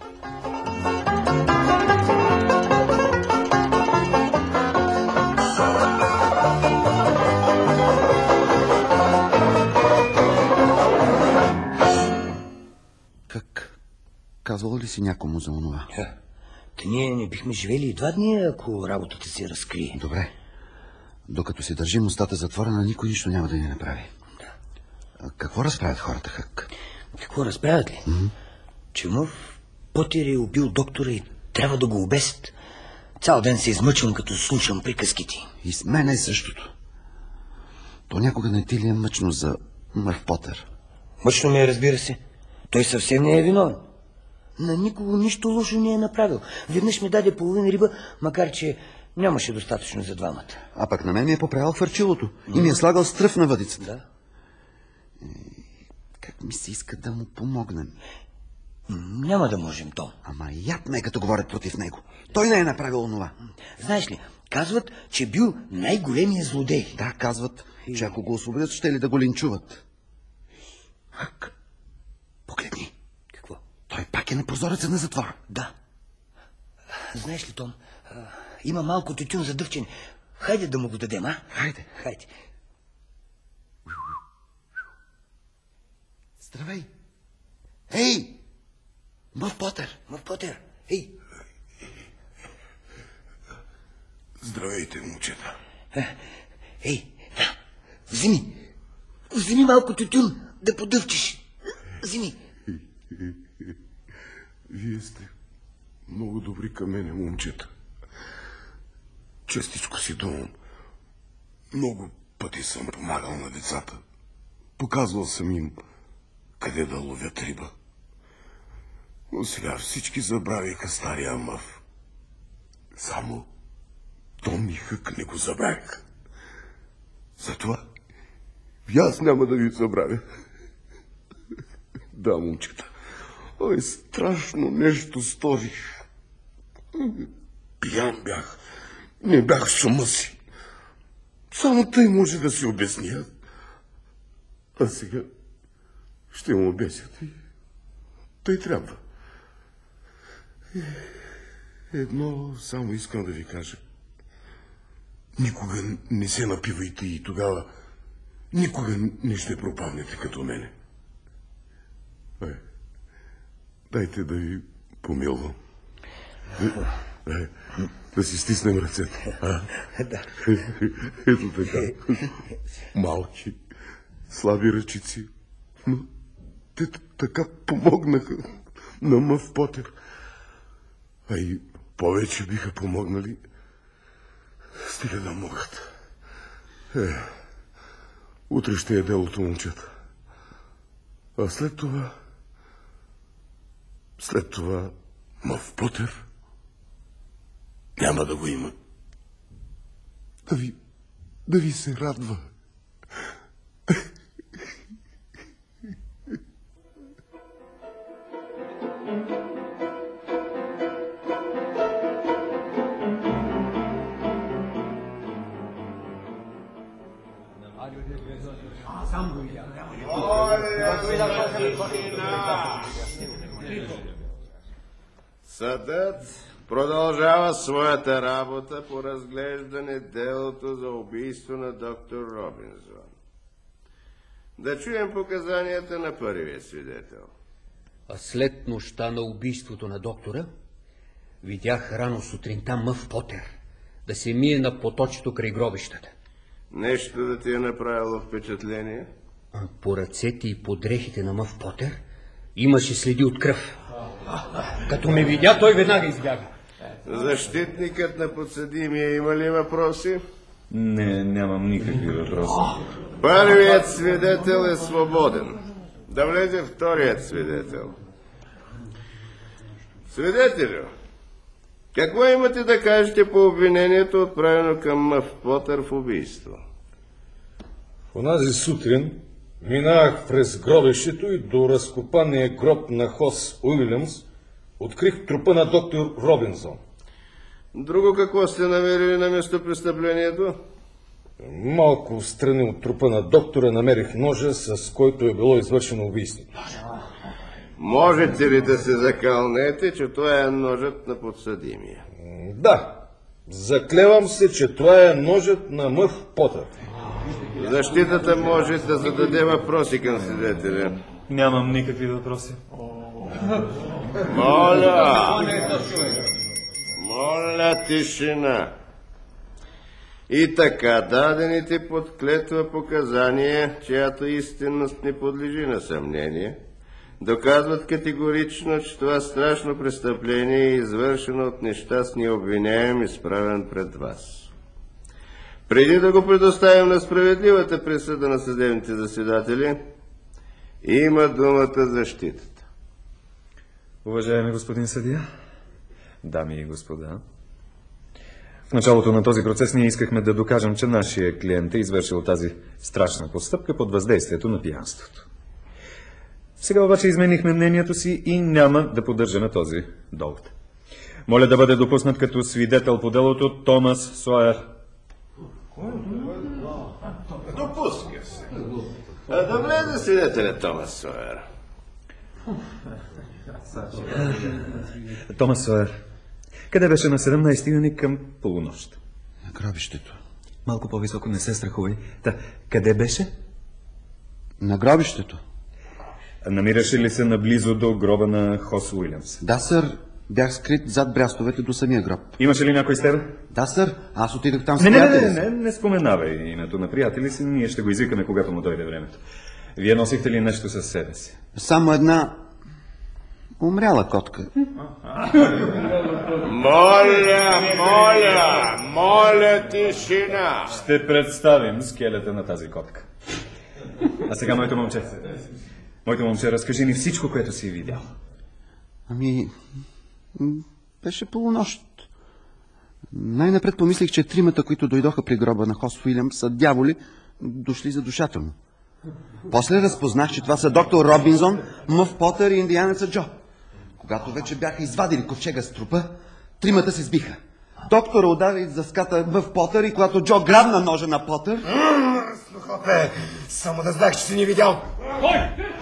Казвал ли си някому за онова? Та ние не бихме живели и 2 дни, ако работата се разкрие. Добре. Докато си държим устата затворена, никой нищо няма да ни направи. Да. Какво разправят хората, Хък? Какво разправят ли? Че Мъв Потер е убил доктора и трябва да го обесят. Цял ден се измъчвам, като слушам приказките. И с мен е същото. То някога не ти ли е мъчно за Мъв Потер? Мъчно ми е, разбира се. Той съвсем не е виновен. На никого нищо лошо не е направил. Веднъж ми даде половина риба, макар че нямаше достатъчно за 2. А пък на мен ми е поправил хвърчилото и ми е слагал стръв на въдицата. Да. Как ми се иска да му помогнем? Няма да можем, Том. Ама яд ме, като говорят против него. Той не е направил онова. Знаеш ли, казват, че бил най-големия злодей. Да, казват, че ако го освободят, ще ли да го линчуват. Хък, погледни. Какво? Той пак е на прозореца на затвора. Да. Знаеш ли, Том, има малко тютюн за дъвчене. Хайде да му го дадем, а? Хайде. Здравей. Ей! Мъв Потер. Мъв Потер, ей! Здравейте, момчета. Ей, вземи малко тютюн да подъвчиш. Вземи. Вие сте много добри към мене, момчета. Честичко си думам. Много пъти съм помагал на децата. Показвал съм им къде да ловят риба. Но сега всички забравиха стария Мъв. Само Том и Хък не го забравиха. Затова и аз няма да ви забравя. Да, момчета. Ой, страшно нещо сторих. Пиян бях. Не бях в сума си. Само тъй може да си обясня. А сега ще му обяснят и тъй трябва. Едно само искам да ви кажа. Никога не се напивайте и тогава никога не ще пропаднете като мене. Дайте да ви помилвам. Да си стиснем ръцете. Ето така. Малки, слаби ръчици. Но те така помогнаха на Мъв Потер. А и повече биха помогнали, стига да могат. Утре ще е делото, момчета. А след това Мъв Потер няма да го има. Да ви се радва. Съдът продължава своята работа по разглеждане делото за убийство на доктор Робинзон. Да чуем показанията на първия свидетел. А след нощта на убийството на доктора, видях рано сутринта Мъв Потер да се мие на поточето край гробищата. Нещо да ти е направило впечатление? По ръцете и по дрехите на Мъв Потер имаше следи от кръв. Като ме видя, той веднага избяга. Защитникът на подсъдимия има ли въпроси? Не, нямам никакви въпроси. Първият свидетел е свободен. Да влезе вторият свидетел. Свидетелю, какво имате да кажете по обвинението, отправено към Мъв Потър в убийство? Онази сутрин минах през гробището и до разкопания гроб на Хос Уилямс открих трупа на доктор Робинзон. Друго какво сте намерили на местопрестъплението? Малко встрани от трупа на доктора намерих ножа, с който е било извършено убийството. Можете ли да се закълнете, че това е ножът на подсъдимия? Да, заклевам се, че това е ножът на Мъв Потър. Защитата може да зададе въпроси към свидетеля. Нямам никакви въпроси. Моля, тишина. И така, дадените под клетва показания, чиято истинност не подлежи на съмнение, доказват категорично, че това страшно престъпление е извършено от нещастния обвиняем, изправен пред вас. Преди да го предоставим на справедливата присъда на съдебните заседатели, има думата защитата. Уважаеми господин съдия, дами и господа, в началото на този процес ние искахме да докажем, че нашия клиент е извършил тази страшна постъпка под въздействието на пиянството. Сега обаче изменихме мнението си и няма да поддържаме този довод. Моля да бъде допуснат като свидетел по делото Томас Сойер. Допуска се. Да влезе свидетеля Томас Сойер. Томас Сойер, къде беше на 17 юни към полунощ? На гробището. Малко по-високо, не се страхувай. Къде беше? На гробището. Намираше ли се наблизо до гроба на Хос Уилямс? Да, сър. Бях скрит зад брястовете до самия гроб. Имаше ли някой с теб? Да, сър. Аз отидох там с приятели си. Не споменавай името на приятели си. Ние ще го извикаме, когато му дойде времето. Вие носихте ли нещо със себе си? Само една умряла котка. Моля, тишина! Ще представим скелета на тази котка. А сега, моето момче, разкажи ни всичко, което си видял. Беше полунощ. Най-напред помислих, че тримата, които дойдоха при гроба на Хос Уилямс, са дяволи, дошли за душата му. После разпознах, че това са доктор Робинзон, Мъв Потър и индианеца Джо. Когато вече бяха извадили ковчега с трупа, тримата се сбиха. Доктора удари за ската Мъв Потър и когато Джо грабна ножа на Потър... Слухате, само да знаех, че си ни видял. Кой?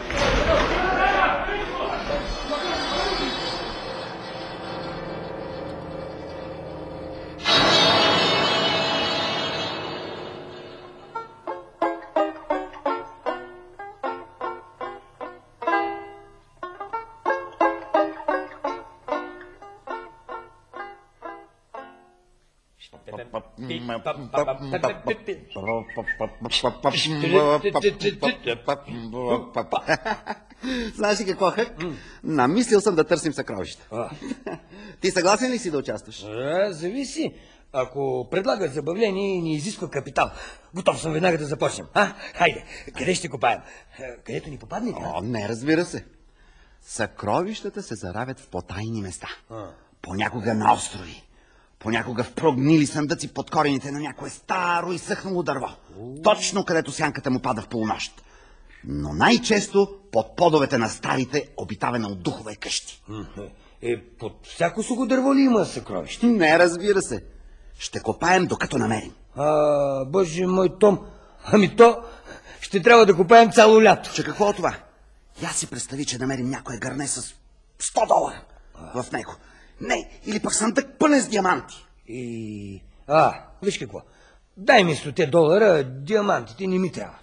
Знаеш ли какво, Хък? Намислил съм да търсим съкровища. Ти съгласен ли си да участваш? Зависи. Ако предлагат забавление и ни изисква капитал, готов съм веднага да започнем. Хайде, къде ще копаем? Където ни попадне? Не, разбира се. Съкровищата се заравят в потайни места. Понякога на острови. Понякога в прогнили съндъци под корените на някое старо изсъхнало дърво. Точно където сянката му пада в полунощ. Но най-често под подовете на старите, обитаване от духове къщи. Под всяко сухо дърво ли има съкровище? Не, разбира се. Ще копаем докато намерим. Боже мой, Том, то ще трябва да копаем цяло лято. Че какво е това? Я си представи, че намерим някое гърне с $100 в него. Не, или пък съндък пълен с диаманти. Виж какво. Дай ми $100, диамантите не ми трябва.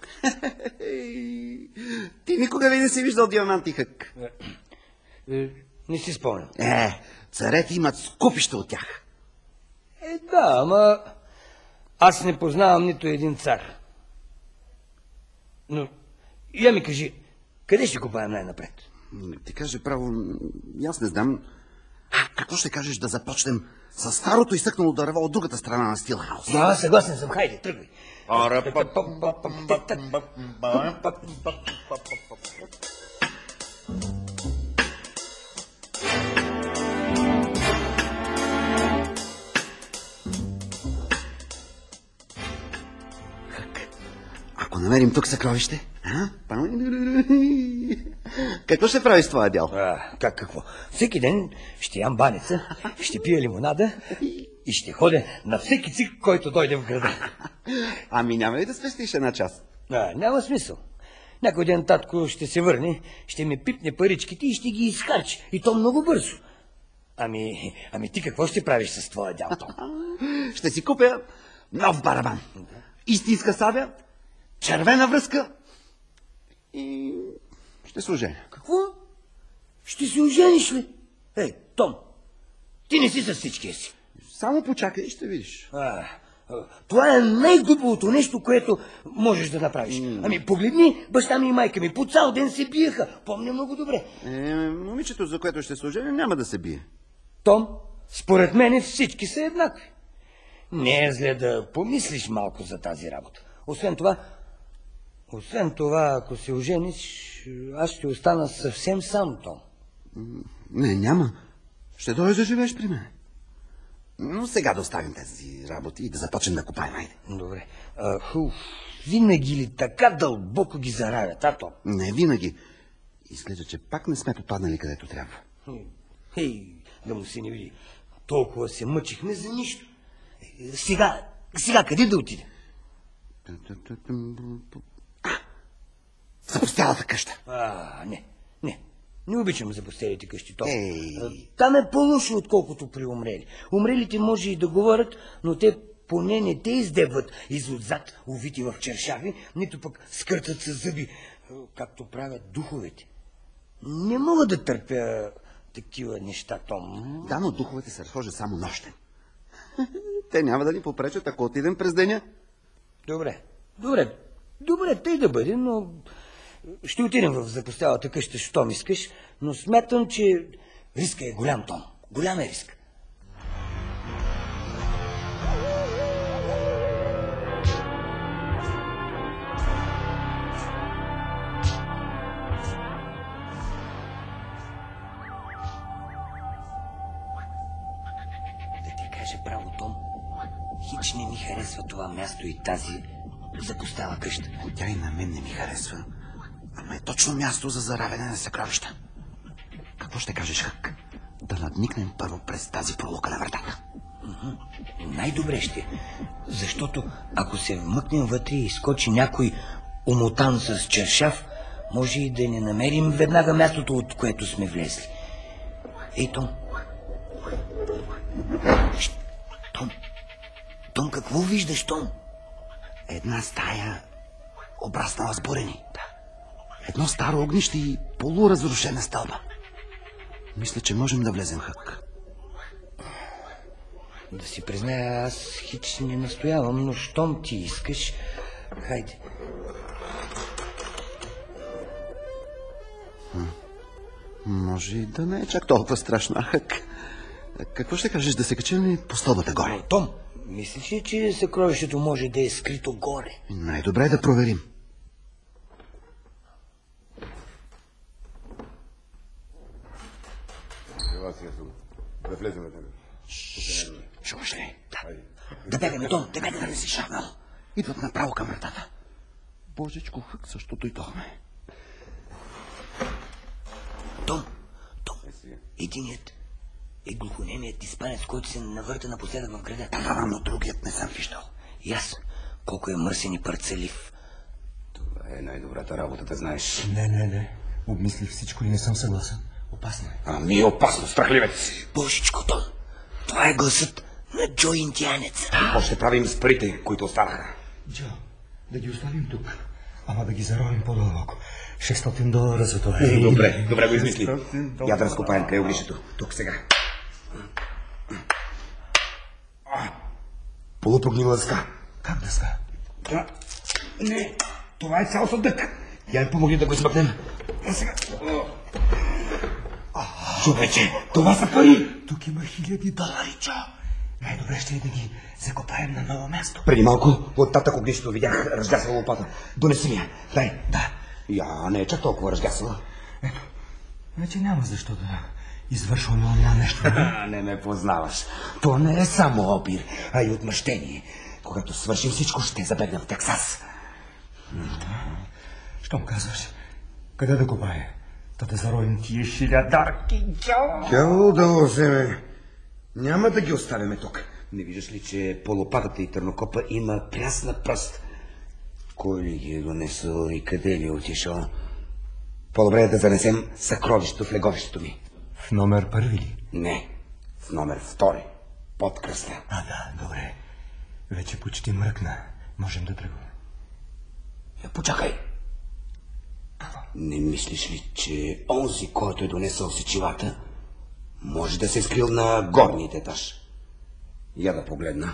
Ти никога ли не си виждал диаманти, Хък? Не си спомням. Царете имат скупища от тях. Да, ама аз не познавам нито един цар. Но я ми кажи, къде ще копаем най-напред? Ти кажа право, аз не знам. Какво ще кажеш да започнем с старото изсъкнало дърво от другата страна на Стилхаус? Съгласен съм, хайде, тръгвай. намерим тук съкровище? Какво ще правиш с твоя дял? Какво? Всеки ден ще ям баница, ще пия лимонада и ще ходя на всеки цик, който дойде в града. Ами няма ли да спестиш една част? Няма смисъл. Някой ден татко ще се върне, ще ми пипне паричките и ще ги изхарчи. И то много бързо. Ами ти какво ще правиш с твоя дял, Том? Ще си купя нов барабан. Истинска сабя, червена връзка и ще се оженя. Какво? Ще се ожениш ли? Том, ти не си с всичкия си. Само почакай и ще видиш. Това е най-глупавото нещо, което можеш да направиш. Ами погледни, баща ми и майка ми по цял ден се биеха. Помня много добре. Момичето, за което ще се оженя, няма да се бие. Том, според мен всички са еднакви. Не е зле да помислиш малко за тази работа. Освен това, ако се ожениш, аз ще остана съвсем сам, Том. Не, няма. Ще дойдеш да живееш при мен. Но сега да оставим тези работи и да започнем да копаем, айде. Добре. Винаги ли така дълбоко ги заравят, Том? Не винаги. Изглежда, че пак не сме попаднали където трябва. Да му се не види. Толкова се мъчихме за нищо. Сега къде да отиде? Запустялата къща. Не обичам запустелите къщи, Том. Там е по-лошо, отколкото при умрели. Умрелите може и да говорят, но те поне не те издебват изотзад, увити в чершави, нито пък скъртат с зъби, както правят духовете. Не мога да търпя такива неща, Том. Да, но духовете се разхождат само нощем. Те няма да ни попречат, ако отидем през деня. Добре, тъй да бъде, но ще отидем в запустялата къща, щом искаш, но смятам, че риска е голям, Том. Голям е риск. Право, Том. Хич не ми харесва това място и тази запустяла къща. Тя и на мен не ми харесва. Ама е точно място за заравяне на съкровища. Какво ще кажеш, Хък? Да надникнем първо през тази пролука на вратата. Най-добре ще. Защото ако се вмъкнем вътре и скочи някой умотан с чершав, може и да не намерим веднага мястото, от което сме влезли. Том. Том, какво виждаш, Том? Една стая обраснала с бурени. Едно старо огнище и полуразрушена стълба. Мисля, че можем да влезем, Хък. Да си призная, аз хич не настоявам, но щом ти искаш, хайде. Може и да не е чак толкова страшно, Хък. Какво ще кажеш да се качим по стълбата горе? Том, мислиш ли, че съкровището може да е скрито горе? Най-добре е да проверим. Да влезем на тебе. Чуваш ли? Да бегаме, Том, да бегаме, да не си шагнал. Идват направо към вратата. Божечко, Хък, същото и дойдохме. Том, единият е глухонемият испанец, който се навърта напоследък в града. Но другият не съм виждал. И аз, колко е мърсен и парцелив. Това е най-добрата работа, да знаеш. Не. Обмислих всичко и не съм съгласен. Опасно е. Ами опасно, страхливец си. Божичко, Том, това е гласът на Джо индианец. Какво ще правим с парите, които останаха? Джо, да ги оставим тук. Ама да ги заровим по-дълбоко. $600 за това. Добре го измисли. Я да разкопаем край огнището. Тук сега. Полупрогнила дъска. Как дъска? Не, това е цял съдък. Я ми помогни да го измъкнем. Сега. Човече, това са пари. Тук има $1000, Джо. Най-добре ще е да ги закопаем на ново място. Преди малко от татък огнището видях разгасала лопата. Донеси ми я. Дай. Да. Я не е чак толкова разгасала. Ето, вече няма защо да извършваме онова нещо. Не ме познаваш. То не е само опир, а и отмъщение. Когато свършим всичко, ще забегнем в Тексас. Щом казваш, къде да го бая? Та да заровим тия хилядарки, Джо! Дявол да вземе. Няма да ги оставяме тук. Не виждаш ли, че по лопатата и търнокопа има прясна пръст? Кой ли ги е донесъл и къде ли е отишъл? По-добре е да занесем съкровището в леговището ми. В номер първи ли? Не, в номер втори, под кръста. Да, добре. Вече почти мръкна. Можем да тръгваме. Почакай. Не мислиш ли, че онзи, който е донесъл сечилата, може да се скрил на горният етаж? Я да погледна.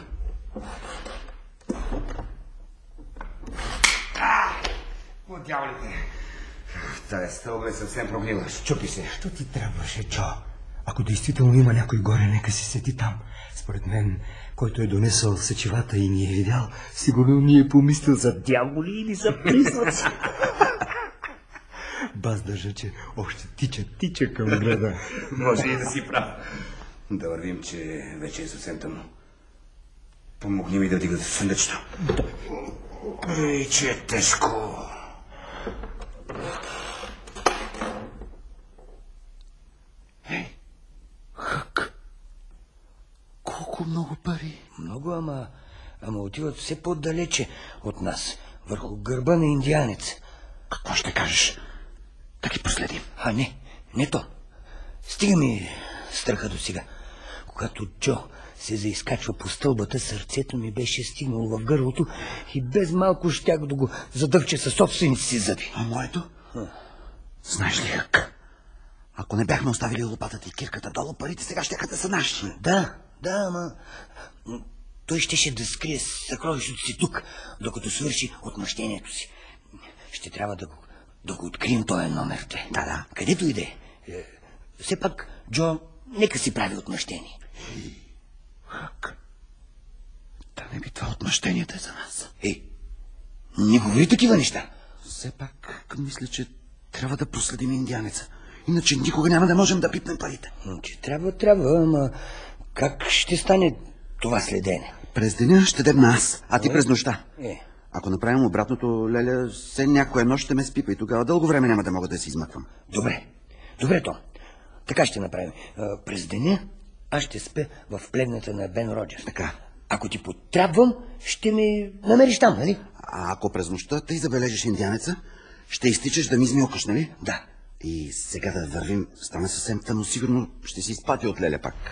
По дяволите! Тая стълба е съвсем прогнила. Щупи се. Що ти трябваше, Джо? Ако действително има някой горе, нека си седи там. Според мен, който е донесъл сечивата и ни е видял, сигурно ни е помислил за дяволи или за призраци. Баз държа, че още тича към града. Може и да си прав. Да вървим, че вече е съвсем тъмно. Помогни ми да вдигна съндъчето. Ей, че е тежко. Ей, Хък. Колко много пари. Много, ама отиват все по-далече от нас, върху гърба на индианец. Какво ще кажеш? Да ги проследим. Не то. Стига ми страха до сега. Когато Джо се заизкачва по стълбата, сърцето ми беше стигнало в гърлото и без малко щях да го задъвча със собствените си зъби. А моето? Знаеш ли, Хък? Ако не бяхме оставили лопатата и кирката долу, парите сега щяха да са наши. Да, ама той щеше да скрие съкровището си тук, докато свърши отмъщението си. Ще трябва да го открием този номер 2. Да. Където иде. Все пак, Джо, нека си прави отмъщение. Хък, да не би това отмъщението е за нас. Не говори такива неща. Все пак, мисля, че трябва да проследим индианеца. Иначе никога няма да можем да пипнем парите. Че трябва, ама как ще стане това следене? През деня ще дебна аз, а ти през нощта. Ако направим обратното, Леля, все някоя нощ ще ме спипа и тогава дълго време няма да мога да си измъквам. Добре, Том. Така ще направим. През деня аз ще спя в плевната на Бен Роджерс. Така. Ако ти потребвам, ще ме намериш там, нали? А ако през нощта тъй забележиш индианеца, ще изтичаш да ми измилкаш, нали? Да. И сега да вървим, стане съвсем тъмно, сигурно ще си изпати от Леля пак.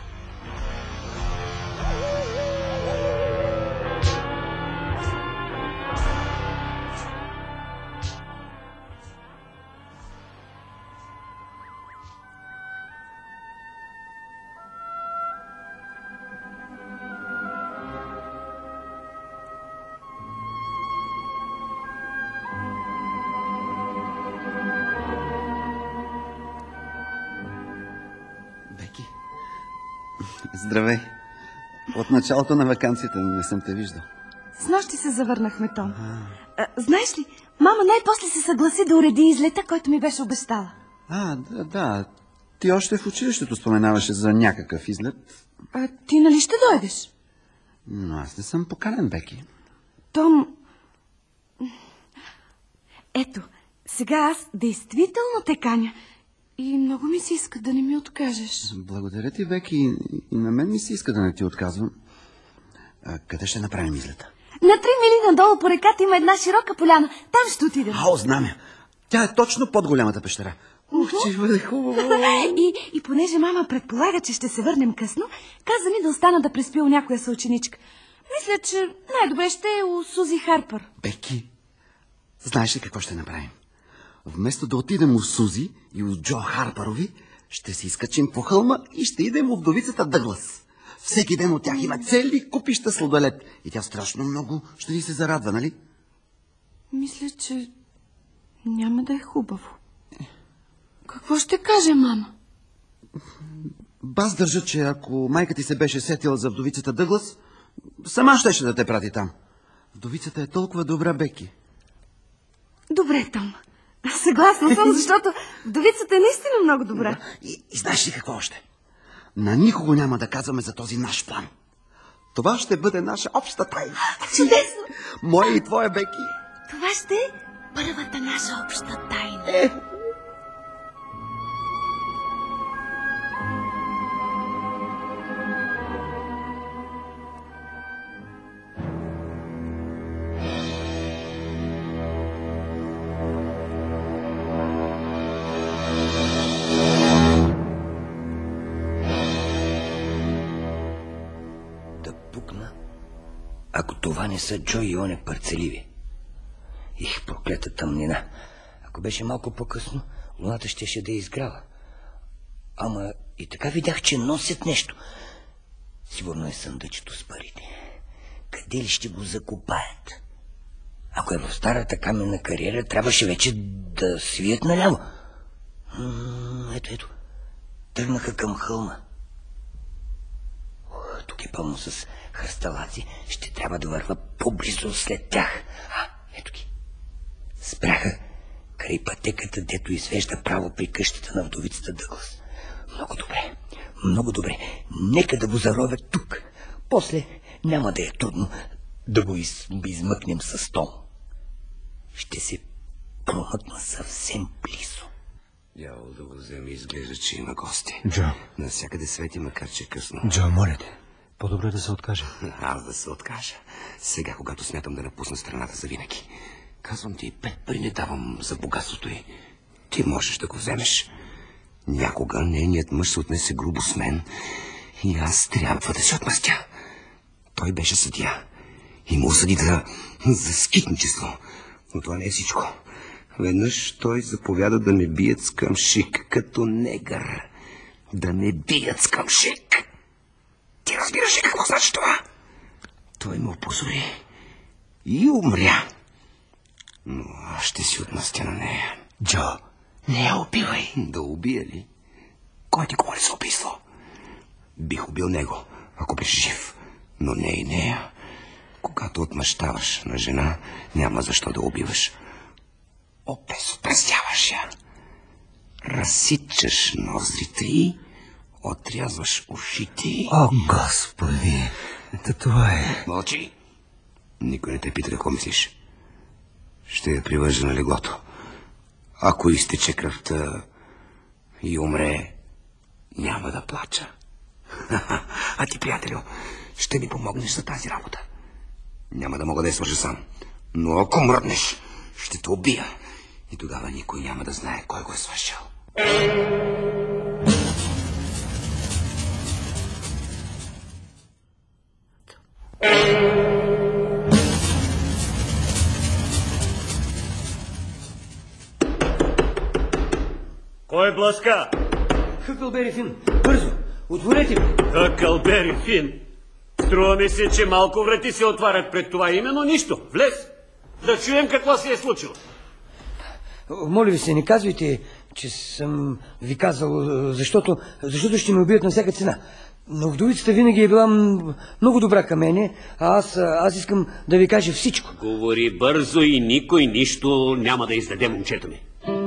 Здравей. От началото на ваканцията не съм те виждал. С нощи се завърнахме, Том. Знаеш ли, мама най-после се съгласи да уреди излета, който ми беше обещала. Да. Ти още в училището споменаваше за някакъв излет. Ти нали ще дойдеш? Но аз не съм поканен, Беки. Том... Ето, сега аз действително те каня. И много ми се иска да не ми откажеш. Благодаря ти, Беки. И на мен ми се иска да не ти отказвам. Къде ще направим излета? На 3 мили надолу по реката има една широка поляна. Там ще отидем. Знамя. Тя е точно под голямата пещера. Ще бъде хубаво. И понеже мама предполага, че ще се върнем късно, каза ми да остана да преспи у някоя съученичка. Мисля, че най-добре ще е у Сузи Харпър. Беки, знаеш ли какво ще направим? Вместо да отидем у Сузи и у Джо Харпърови, ще се изкачим по хълма и ще идем от вдовицата Дъглас. Всеки ден от тях има цели купища сладолед. И тя страшно много ще ни се зарадва, нали? Мисля, че няма да е хубаво. Какво ще каже мама? Баз държа, че ако майка ти се беше сетила за вдовицата Дъглас, сама щеше да те прати там. Вдовицата е толкова добра, Беки. Добре, Том. Съгласна съм, защото вдовицата е наистина много добра. И знаеш ли какво още? На никого няма да казваме за този наш план. Това ще бъде наша обща тайна. Чудесно! Моя и твоя, Беки. Това ще е първата наша обща тайна. Ако това не са Джо и оне парцеливи. Их, проклета тъмнина. Ако беше малко по-късно, луната щеше да изгрява. Ама и така видях, че носят нещо. Сигурно е съндъчето с парите. Къде ли ще го закопаят? Ако е в старата каменна кариера, трябваше вече да свият наляво. Ето. Тръгнаха към хълма. Тук е пълно с хръсталаци. Ще трябва да върва по-близо след тях. Ето ги. Спряха край пътеката, дето извежда право при къщата на вдовицата Дъглас. Много добре. Нека да го заровят тук. После няма да е трудно да го измъкнем с Том. Ще се промъкна съвсем близо. Дявол да го вземе, изглежда, че има гости. Джо. Навсякъде свети, макар че е късно. Джо, моля те. По-добре да се откажа. Аз да се откажа. Сега, когато смятам да напусна страната завинаги. Казвам ти, 5 пари не давам за богатството й. Ти можеш да го вземеш. Някога нейният мъж се отнесе грубо с мен и аз трябва да се отмъстя. Той беше съдия и му осъди за скитничество. Но това не е всичко. Веднъж той заповяда да ме бият с къмшик, като негър. Да ме бият с къмшик. Ти разбираш ли какво значи това? Той ме опозори и умря. Но аз ще си отмъстя на нея. Джо, не я убивай. Да убия ли? Кой ти говори за убийство? Бих убил него, ако беше жив. Но не и нея. Когато отмъщаваш на жена, няма защо да убиваш. Опрестяваш я. Разсичаш ноздрите й, отрязваш ушите. О, Господи! Да това е... Мълчи. Никой не те пита какво мислиш. Ще я привържа на леглото. Ако изтече кръвта и умре, няма да плача. А ти, приятелю, ще ми помогнеш за тази работа. Няма да мога да я свържа сам. Но ако мръднеш, ще те убия. И тогава никой няма да знае кой го е свършил. Кой блъска? Хъкълбери Фин, бързо, отворете ми. Хъкълбери Фин? Струва ми се, че малко врати се отварят пред това име, но нищо. Влез, да чуем какво се е случило. Моля ви се, не казвайте, че съм ви казал, защото ще ме убият на всяка цена. Но вдовицата винаги е била много добра към мене, а аз искам да ви кажа всичко. Говори бързо и никой нищо няма да издаде момчето ми.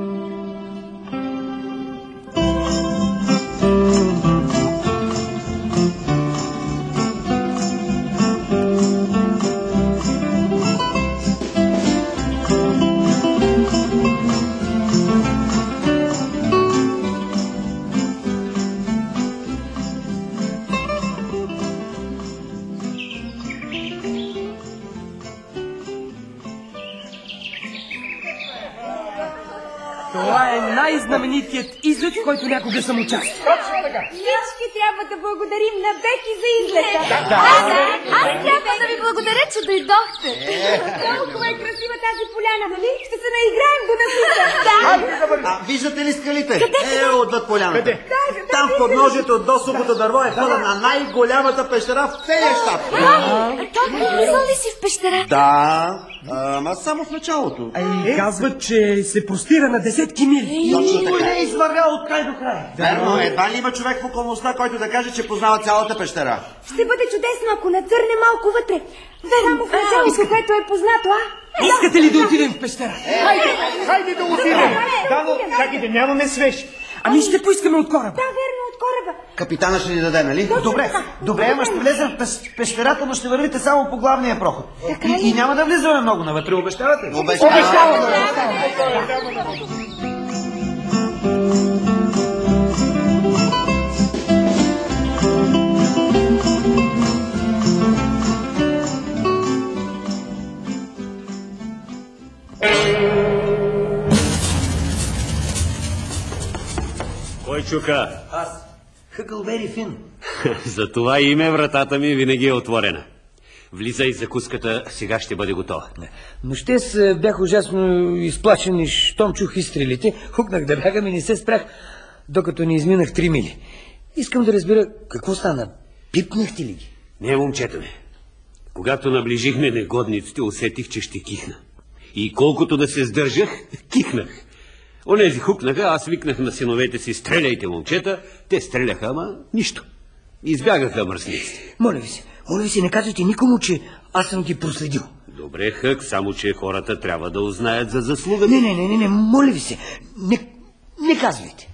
Това е най-знаменитият излет, в който някога съм участвал. Всички трябва да благодарим на Беки за излета. Аз трябва да ви благодаря, че дойдохте. Толкова е красива тази поляна, нали? Ще се наиграем до напита. Виждате ли скалите? Къде? Отвъд поляната. Там в подножието до сухото дърво е входа на най-голямата пещера в целия щат. Той влизал ли си в пещерата? Да, ама само в началото. Казват, че се простира на десетки мили. Точно така. Не е извървял от край до край. Верно, едва ли има човек в околността, който да каже, че познава цялата пещера. Ще бъде чудесно, ако нацърне малко вътре. Само в началото, което е познато, Искате ли да отидем в пещера? Хайде да отидем. Да, но чакайте, нямаме свеж. Ами ще поискаме от кораба. Да, верно, от кораба трябва. Капитана ще ни даде, нали? Добре, ама ще влезем в пещерата, но ще вървите само по главния проход. И няма да влизаме много навътре, обещавате? Обещавам. Кой чука? Аз. Хъкълбери Фин. За това име вратата ми винаги е отворена. Влизай, закуската сега ще бъде готова. Но ще бях ужасно изплашен и щом чух изстрелите, хукнах да бягам и не се спрях, докато не изминах 3 мили. Искам да разбера какво стана. Пипнахте ли ги? Не, момчета ми. Когато наближихме негодниците, усетих, че ще кихна. И колкото да се сдържах, кихнах. Онези хукнаха, аз викнах на синовете си: стреляйте, момчета. Те стреляха, ама нищо. Избягаха мръсниците. Моля ви се, не казвайте никому, че аз съм ги проследил. Добре, Хък, само че хората трябва да узнаят за заслуга. Не, моля ви се, не казвайте.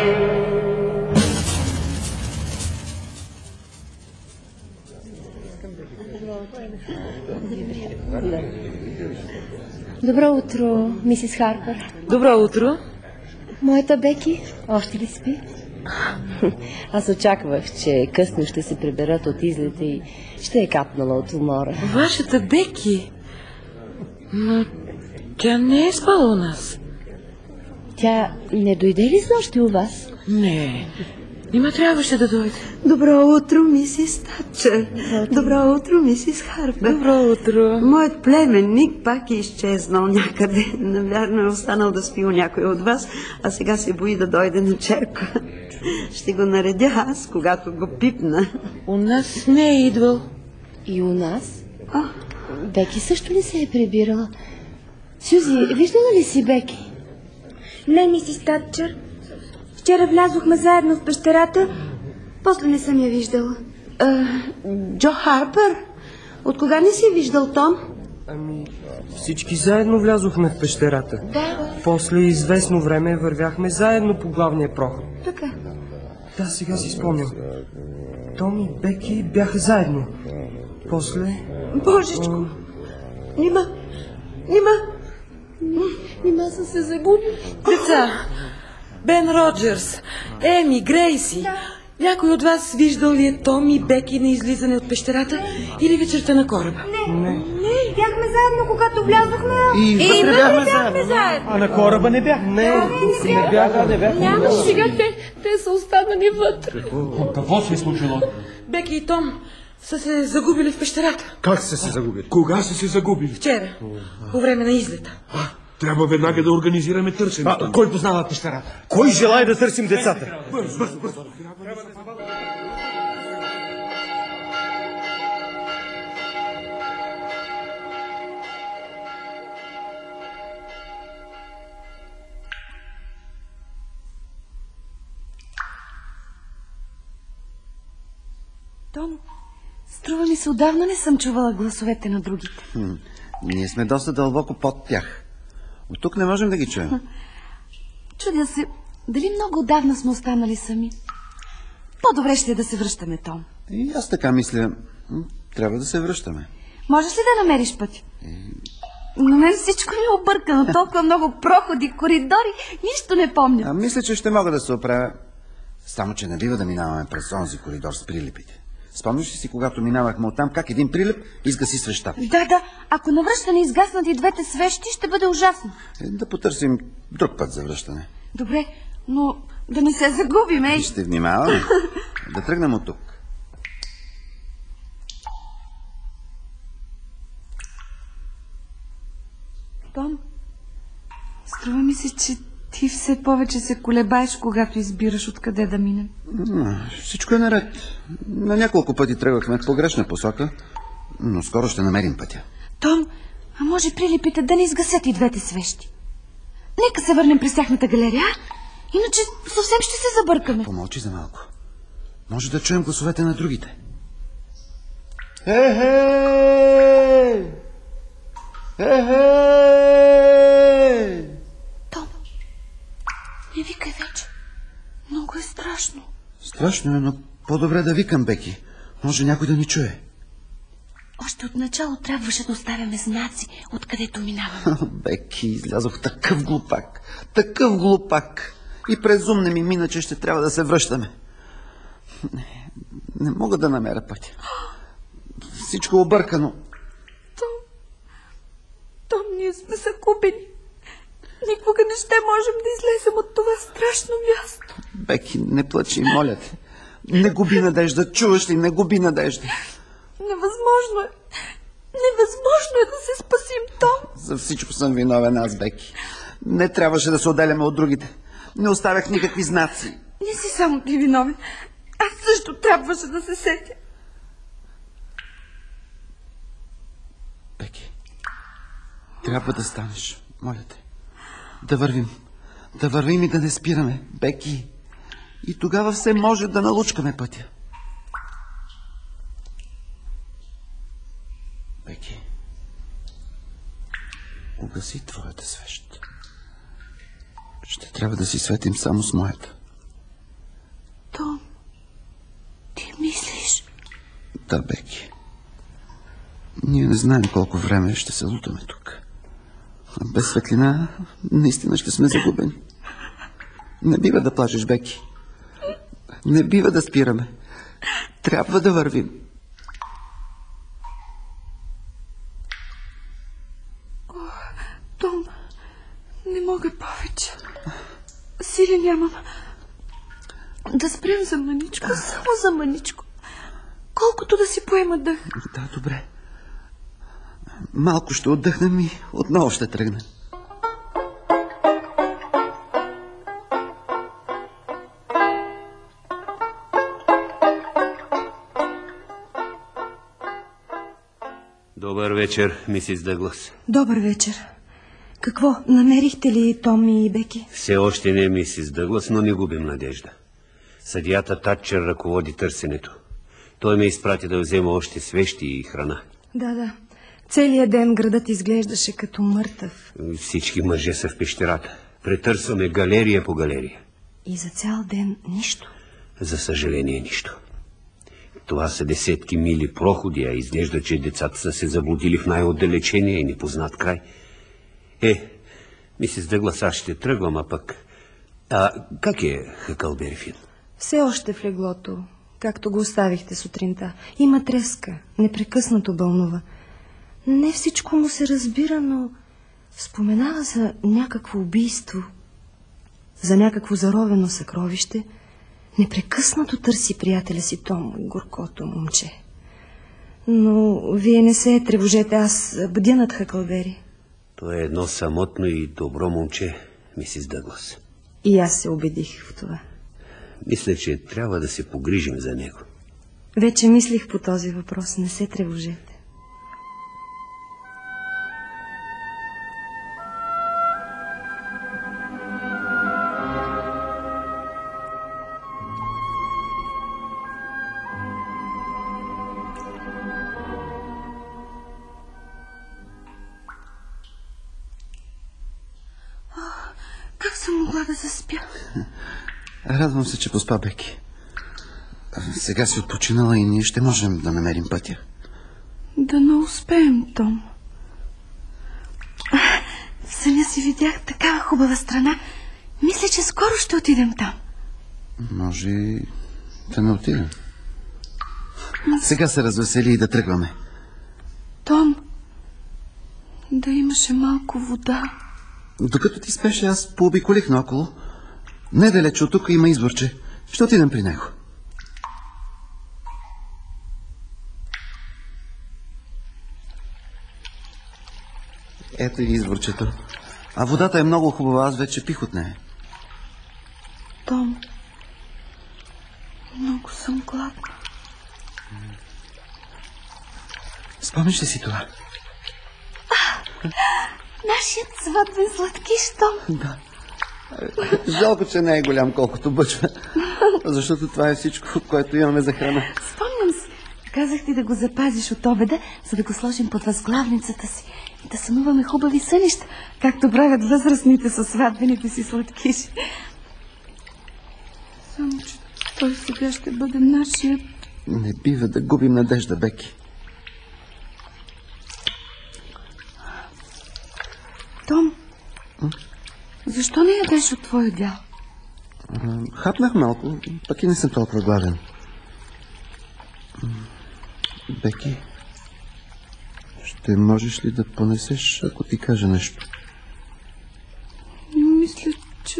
Добро утро, мисис Харпър. Добро утро. Моята Беки още ли спи? Аз очаквах, че късно ще се приберат от излета и ще е капнала от умора. Вашата Беки? Но тя не е спала у нас. Тя не дойде ли снощи у вас? Не. Нима трябваше да дойде. Добро утро, мисис Татчер. Добро утро, мисис Харпер. Добро утро. Моят племенник пак е изчезнал някъде. Навярно е останал да спи у някой от вас, а сега се бои да дойде на черква. Ще го наредя аз, когато го пипна. У нас не е идвал. И у нас? Беки също ли се е прибирала? Сюзи, виждала ли си Беки? Не, мисис Татчер. Вчера влязохме заедно в пещерата, после не съм я виждала. Джо Харпър, от кога не си виждал Том? Всички заедно влязохме в пещерата. Да. После известно време вървяхме заедно по главния проход. Така. Да, сега си спомням. Том и Беки бяха заедно. После... Божечко! Нима са се загубили. Деца, Бен Роджерс, Еми, Грейси. Да. Някой от вас виждал ли е Том и Беки на излизане от пещерата или вечерта на кораба? Не, бяхме заедно, когато влязохме. И бяхме заедно. А на кораба не бяхме. Не бяха. Няма, сега те са останали вътре. Какво се е случило? Беки и Том са се загубили в пещерата. Как са се загубили? Кога са се загубили? Вчера, по време на излета. Трябва веднага да организираме търсенето. Кой познава пещерата? Кой желая да търсим децата? Бързо. Том, струва ми се, отдавна не съм чувала гласовете на другите. Ние сме доста дълбоко под тях. От тук не можем да ги чуем. Чудя се, дали много отдавна сме останали сами. По-добре ще е да се връщаме, Том. И аз така мисля. Трябва да се връщаме. Можеш ли да намериш пътя? Но мен всичко ми е объркано. Толкова много проходи, коридори, нищо не помня. Мисля, че ще мога да се оправя. Само, че не бива да минаваме през онзи коридор с прилипите. Спомняш ли си, когато минавахме оттам, как един прилип изгаси свещата? Да. Ако на връщане изгаснат и двете свещи, ще бъде ужасно. Да потърсим друг път за връщане. Добре, но да не се загубим, ей. Ще внимаваме. Да тръгнем от тук. Том, струва ми се, че ти все повече се колебаеш, когато избираш откъде да минем. Всичко е наред. На няколко пъти тръгвахме в погрешна посока, но скоро ще намерим пътя. Том, а може прилипите да не изгасят и двете свещи? Нека се върнем през тяхната галерия, иначе съвсем ще се забъркаме. Помълчи за малко. Може да чуем гласовете на другите. Том, не викай вече. Много е страшно. Страшно е, но по-добре да викам, Беки. Може някой да ни чуе. Още от начало трябваше да оставяме знаци, откъдето минаваме. Беки, излязох такъв глупак. Такъв глупак. И през ум не ми мина, че ще трябва да се връщаме. Не мога да намеря пътя. Всичко объркано. Том, ние сме загубени. Никога не ще можем да излезем от това страшно място. Беки, не плачи, моля те. Не губи надежда, чуваш ли? Не губи надежда. Невъзможно е. Невъзможно е да се спасим, Том. За всичко съм виновен аз, Беки. Не трябваше да се отделяме от другите. Не оставях никакви знаци. Не си само ти виновен. Аз също трябваше да се сетя. Беки, трябва да станеш, моля те. Да вървим. Да вървим и да не спираме, Беки. И тогава все може да налучкаме пътя. Беки, угаси твоята свещ. Ще трябва да си светим само с моята. Том, ти мислиш? Да, Беки. Ние не знаем колко време ще се лутаме тук. Без светлина наистина ще сме загубени. Не бива да плачеш, Беки. Не бива да спираме. Трябва да вървим. Том, не мога повече. Сили нямам. Да спрем за мъничко, само за мъничко. Колкото да си поема дъх. Да, добре. Малко ще отдъхнем и отново ще тръгнем. Добър вечер, мисис Дъглас. Добър вечер. Какво, намерихте ли Том и Беки? Все още не, мисис Дъглас, но не губим надежда. Съдията Татчер ръководи търсенето. Той ме изпрати да взема още свещи и храна. Да. Целият ден градът изглеждаше като мъртъв. Всички мъже са в пещерата. Претърсваме галерия по галерия. И за цял ден нищо? За съжаление нищо. Това са десетки мили проходи, а изглежда, че децата са се заблудили в най-отдалечения и непознат край. Мисис Дъглас, аз ще тръгвам, а пък... как е Хъкълбери Фин? Все още в леглото, както го оставихте сутринта. Има треска, непрекъснато бълнува. Не всичко му се разбира, но споменава за някакво убийство, за някакво заровено съкровище. Непрекъснато търси приятеля си Том, горкото момче. Но вие не се тревожете, аз бдя над Хъкълбери. Той е едно самотно и добро момче, мисис Дъглас. И аз се убедих в това. Мисля, че трябва да се погрижим за него. Вече мислих по този въпрос, не се тревожете. Как съм могла да заспя? Радвам се, че поспа, Беки. Сега си отпочинала и ние ще можем да намерим пътя. Да не успеем, Том. В съня си видях такава хубава страна. Мисля, че скоро ще отидем там. Може да не отидем. Сега се развесели и да тръгваме. Том, да имаше малко вода. Докато ти спеше, аз пообиколих наоколо. Недалече от тук има изворче. Ще отидем при него. Ето и изворчето. А водата е много хубава, аз вече пих от нея. Том, много съм гладна. Спомниш ли си това? Нашият сватбен сладкиш, Том. Да. Жалко, че не е голям колкото бъчва, защото това е всичко, което имаме за храна. Спомням си. Казах ти да го запазиш от обеда, за да го сложим под възглавницата си и да сънуваме хубави сънища, както правят възрастните със сватбените си сладкиши. Само, че Той сега ще бъде нашият. Не бива да губим надежда, Беки. Том, защо не ядеш от твоя дял? Хапнах малко, пък и не съм толкова гладен. Беки, ще можеш ли да понесеш, ако ти кажа нещо? Мисля, че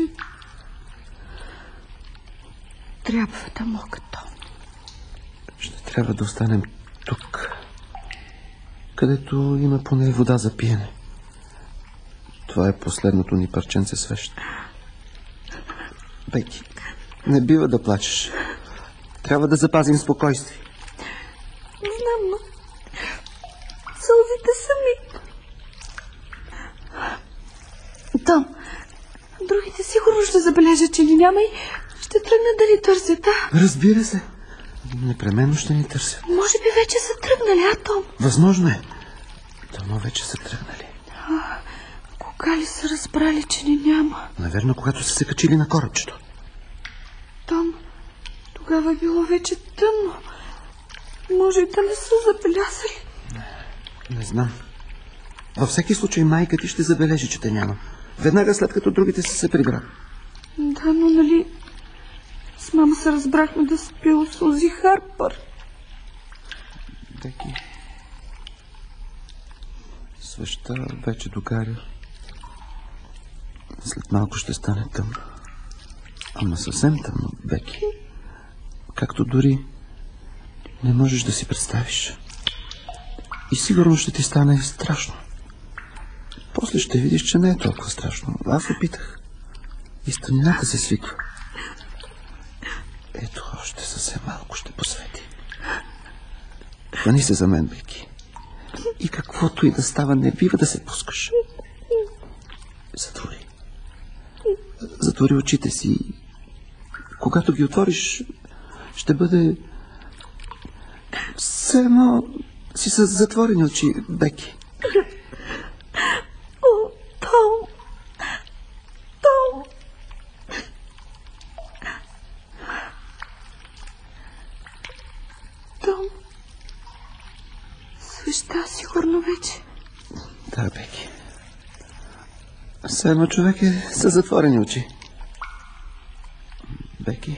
трябва да мога, Том. Ще трябва да останем тук, където има поне вода за пиене. Това е последното ни парченце свещ. Беки, не бива да плачеш. Трябва да запазим спокойствие. Знам, но сълзите са ми. Том, другите сигурно ще забележат, че ни няма и ще тръгнат да ни търсят, а? Разбира се. Непременно ще ни търсят. Може би вече са тръгнали, а, Том? Възможно е. Тома вече са тръгнали. Кога ли са разбрали, че ни няма? Наверно, когато са се качили на корабчето. Том, тогава е било вече тъмно. Може и да не са забелязали. Не знам. Във всеки случай майка ти ще забележи, че те няма. Веднага след като другите са се прибрали. Да, но нали с мама се разбрахме да спи у Сузи Харпър. Беки, свещта вече догаря. След малко ще стане тъмно. Ама съвсем тъмно, Беки. Както дори не можеш да си представиш. И сигурно ще ти стане страшно. После ще видиш, че не е толкова страшно. Аз опитах. И стъмнината се свиква. Ето, още съвсем малко ще посвети. Хвани се за мен, Беки. И каквото и да става, не бива да се пускаш. Затвори. Затвори очите си. Когато ги отвориш, ще бъде все едно си с затворени очи, Беки. О, Том! Том! Том! Свеща сигурно вече. Да, Беки. Все едно човек е с затворени очи. Беки.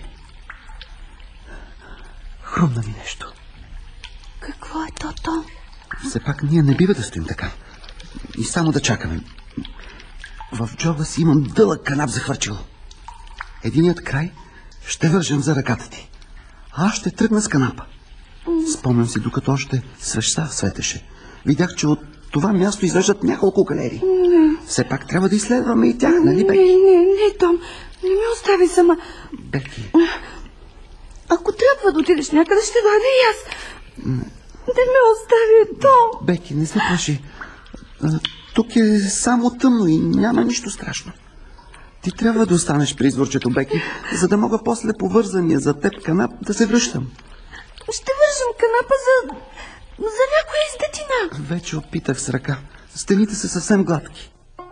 Хрумна ми нещо. Какво е то, Том? Все пак ние не бива да стоим така. И само да чакаме. В джоба си имам дълъг канап за хвърчило. Единият край ще вържем за ръката ти. Аз ще тръгна с канапа. Спомням си, докато още свеща светеше. Видях, че от това място излежат няколко галерии. Все пак трябва да изследваме и тях, нали, Беки? Не, Том. Не ме остави сама. Беки. Ако трябва да отидеш някъде, ще дойда и аз. Не ме остави, Том. Беки, не се плаши. Тук е само тъмно и няма нищо страшно. Ти трябва да останеш при изворчето, Беки, за да мога после по вързания за теб канап да се връщам. Ще вържам канапа за някоя издетина. Вече опитах с ръка. Стените са съвсем гладки.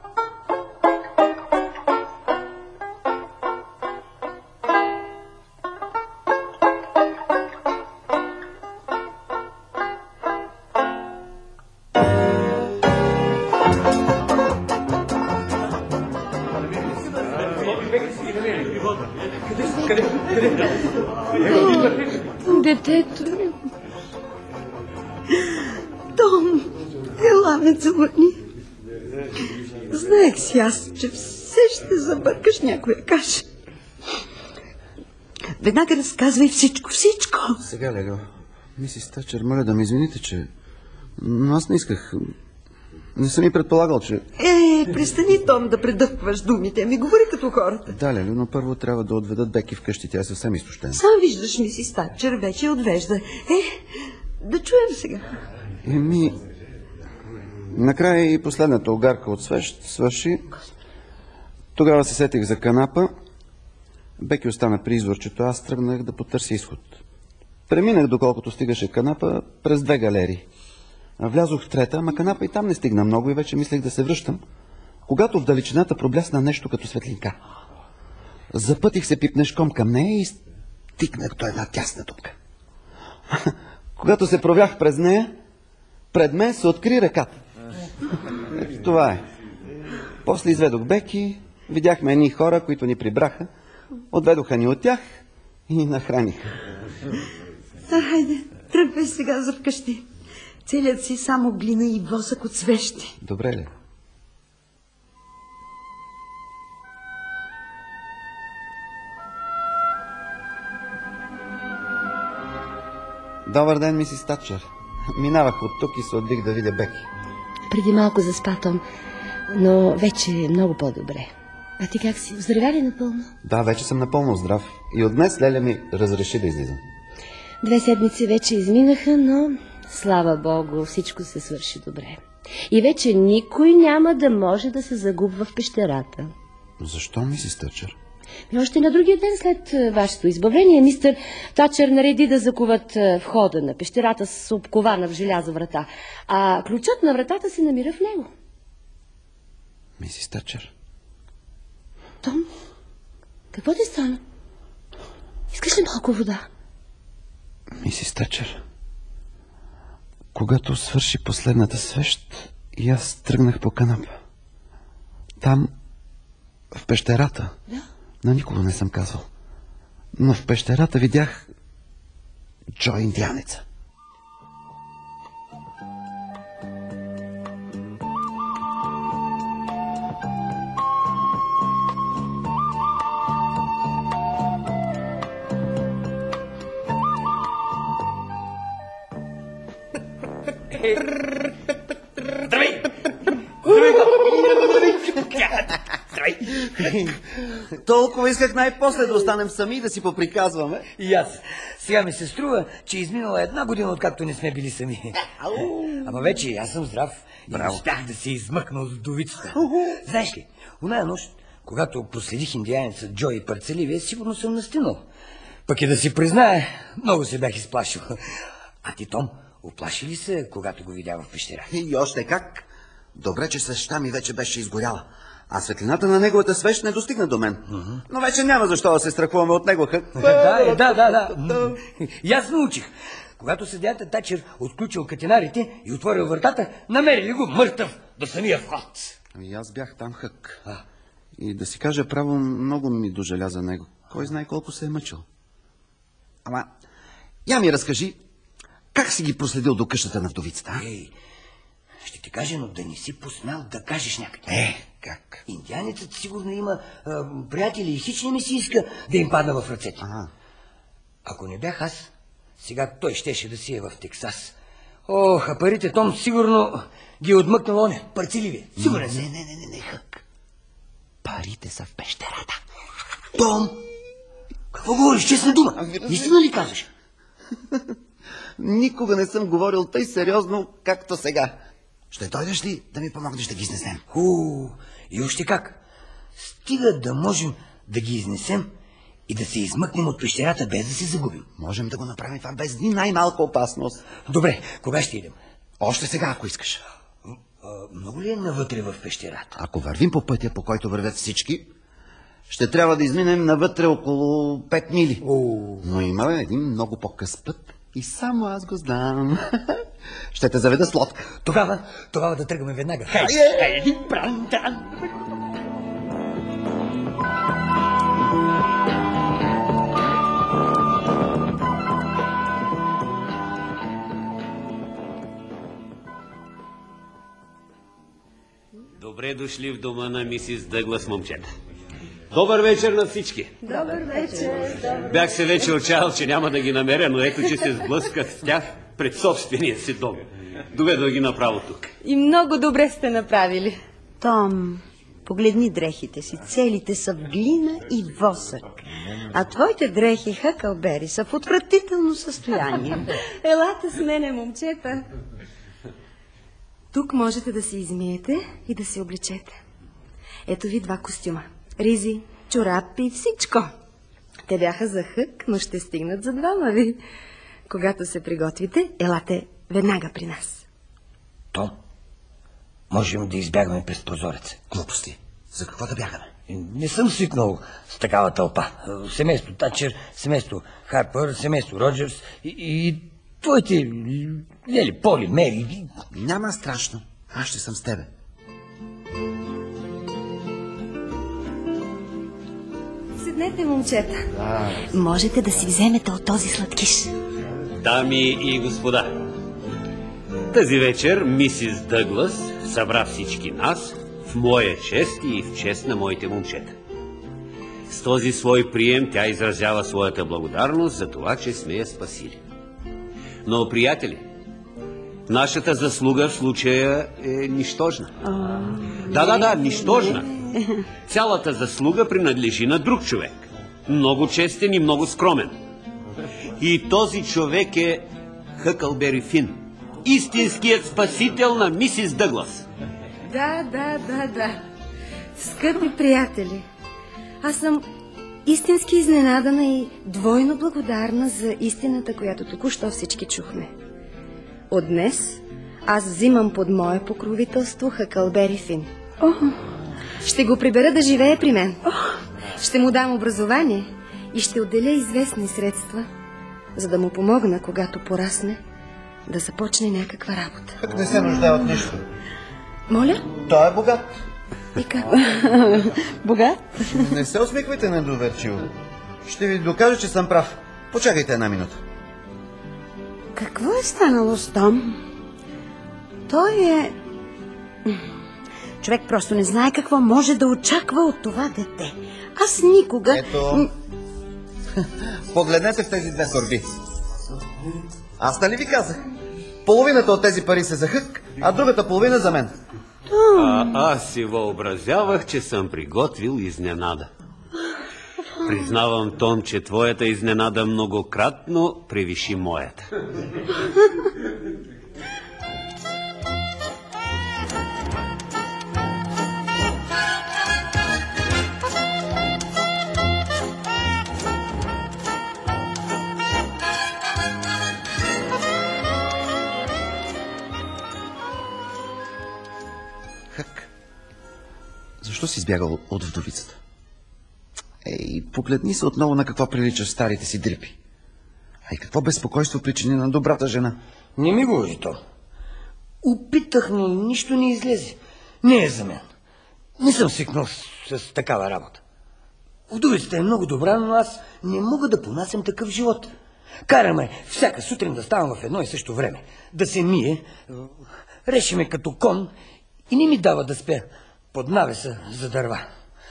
Детето ми. Том, ела ме целуни. Знаех си аз, че все ще забъркаш някоя каша. Веднага разказвай всичко. Сега, Лелио, мисис Тачър, моля да ме извините, че... Но аз не исках... Не съм и предполагал, че... Престани, Том, да предъвкваш думите. Ми говори като хората. Да, Лелио, но първо трябва да отведат Беки вкъщи. Тя е съвсем изтощена. Сам виждаш, мисис Тачър вече отвежда. Да чуем сега. Накрая и последната огарка от свещ свърши. Тогава се сетих за канапа. Беки остана при изворчето. Аз тръгнах да потърся изход. Преминах, доколкото стигаше канапа, през 2 галерии. Влязох в трета, ама канапа и там не стигна много и вече мислех да се връщам, когато в далечината проблесна нещо като светлинка. Запътих се пипнешком към нея и тикнах до една тясна дупка. Когато се провях през нея, пред мен се откри ръката. Това е. После изведох Беки, видяхме едни хора, които ни прибраха, отведоха ни от тях и ни нахраниха. Хайде, тръгвай сега за вкъщи. Целият си само глина и восък от свещи. Добре ли? Добър ден, мисис Тачър. Минавах от тук и се отбих да видя Беки. Преди малко заспа, Том, но вече е много по-добре. А ти как си? Оздравя ли напълно? Да, вече съм напълно здрав. И от днес Леля ми разреши да излизам. 2 седмици вече изминаха, но слава Богу, всичко се свърши добре. И вече никой няма да може да се загубва в пещерата. Защо, мисис Тачър? И още на другия ден след вашето избавление, мистер Тачър нареди да закуват входа на пещерата с обкована в желяза врата, а ключът на вратата се намира в него. Мисис Тачър? Том, какво ти стана? Искаш ли малко вода? Мисис Тачър, когато свърши последната свещ, и аз тръгнах по канапа. Там, в пещерата, на никого не съм казал, но в пещерата видях Джо индианеца. Здравей! Толкова исках най-после да останем сами и да си поприказваме. И аз. Сега ми се струва, че изминала 1 година, откакто не сме били сами. Ама вече аз съм здрав. Браво. И успях да се измъкна от вдовицата. Знаеш ли, оная нощ, когато проследих индианеца Джо и парцеливия, сигурно съм настинал. Пък и да си призная, много се бях изплашил. А ти, Том, оплаши ли се, когато го видя в пещера? И още как. Добре, че свещта ми вече беше изгоряла, а светлината на неговата свещ не достигна до мен. Но вече няма защо да се страхуваме от него. Да. И аз научих. Когато съдията Тачър отключил катинарите и отворил вратата, намерили го мъртъв до самия вход. И аз бях там, Хък. И да си кажа право, много ми дожаля за него. Кой знае колко се е мъчил. Ама, я ми разкажи, как си ги проследил до къщата на вдовицата? Ще ти кажа, но да не си посмял да кажеш някъде. Как? Индианецът сигурно има приятели и хич не ми си иска да им падна в ръцете. Ако не бях аз, сега той щеше да си е в Тексас. Ох, а парите, Том, сигурно ги е отмъкнал оня, парцеливия. Сигурен съм. Не, Хък. Парите са в пещерата. Том, какво говориш, честна дума? Истина ли казваш? Никога не съм говорил тъй сериозно, както сега. Ще дойдеш ли да ми помогнеш да ги изнесем? И още как. Стига да можем да ги изнесем и да се измъкнем от пещерата без да се загубим. Можем да го направим това без ни най-малка опасност. Добре, кога ще идем? Още сега, ако искаш. Много ли е навътре в пещерата? Ако вървим по пътя, по който вървят всички, ще трябва да изминем навътре около 5 мили. Но има един много по-къс път и само аз го знам. Ще те заведа с лодка. Тогава да тръгваме веднага. Хайде! Добре дошли в дома на мисис Дъглас, момчета. Добър вечер на всички. Добър вечер. Бях се вече отчаял, че няма да ги намеря, но ето, че се сблъсках с тях пред собствения си дом. Доведох ги направо тук. И много добре сте направили. Том, погледни дрехите си. Целите са в глина и восък. А твоите дрехи, Хъкълбери, са в отвратително състояние. Елате с мене, момчета. Тук можете да се измиете и да се облечете. Ето ви 2 костюма. Ризи, чорапи, всичко. Те бяха за Хък, но ще стигнат за 2 ви. Когато се приготвите, елате веднага при нас. Том, можем да избягаме през прозореца. Глупости. За какво да бягаме? Не съм свикнал с такава тълпа. Семейство Тачер, семейство Харпър, семейство Роджерс и твоите Лели, Поли, Мери. Няма страшно. Аз ще съм с тебе. Седнете, момчета. Можете да си вземете от този сладкиш. Дами и господа, тази вечер мисис Дъглас събра всички нас в моя чест и в чест на моите момчета. С този свой прием тя изразява своята благодарност за това, че сме я спасили. Но, приятели, нашата заслуга в случая е нищожна. Да, нищожна. Цялата заслуга принадлежи на друг човек. Много честен и много скромен. И този човек е Хъкълбери Фин, истинският спасител на мисис Дъглас. Да. Скъпи приятели, аз съм истински изненадана и двойно благодарна за истината, която току-що всички чухме. От днес аз взимам под мое покровителство Хъкълбери Фин. Ще го прибера да живее при мен. Ще му дам образование и ще отделя известни средства, за да му помогна, когато порасне, да започне някаква работа. Пък не се нуждае от нищо. Моля? Той е богат. И как? Богат? Не се усмихвайте недоверчиво. Ще ви докажа, че съм прав. Почакайте една минута. Какво е станало с Том? Той е... Човек просто не знае какво може да очаква от това дете. Аз никога... Ето... Погледнете в тези две торби. Аз нали ви казах? Половината от тези пари са за Хък, а другата половина за мен. Аз си въобразявах, че съм приготвил изненада. Признавам, Том, че твоята изненада многократно превиши моята. Защо си избягал от вдовицата? Ей, погледни се отново на какво приличаш старите си дрипи. А и какво безпокойство причини на добрата жена? Не ми говори то. Опитах, но нищо не излезе. Не е за мен. Не съм свикнал с такава работа. Вдовицата е много добра, но аз не мога да понасям такъв живот. Караме всяка сутрин да ставам в едно и също време. Да се мие, решиме като кон и не ми дава да спя под навеса за дърва.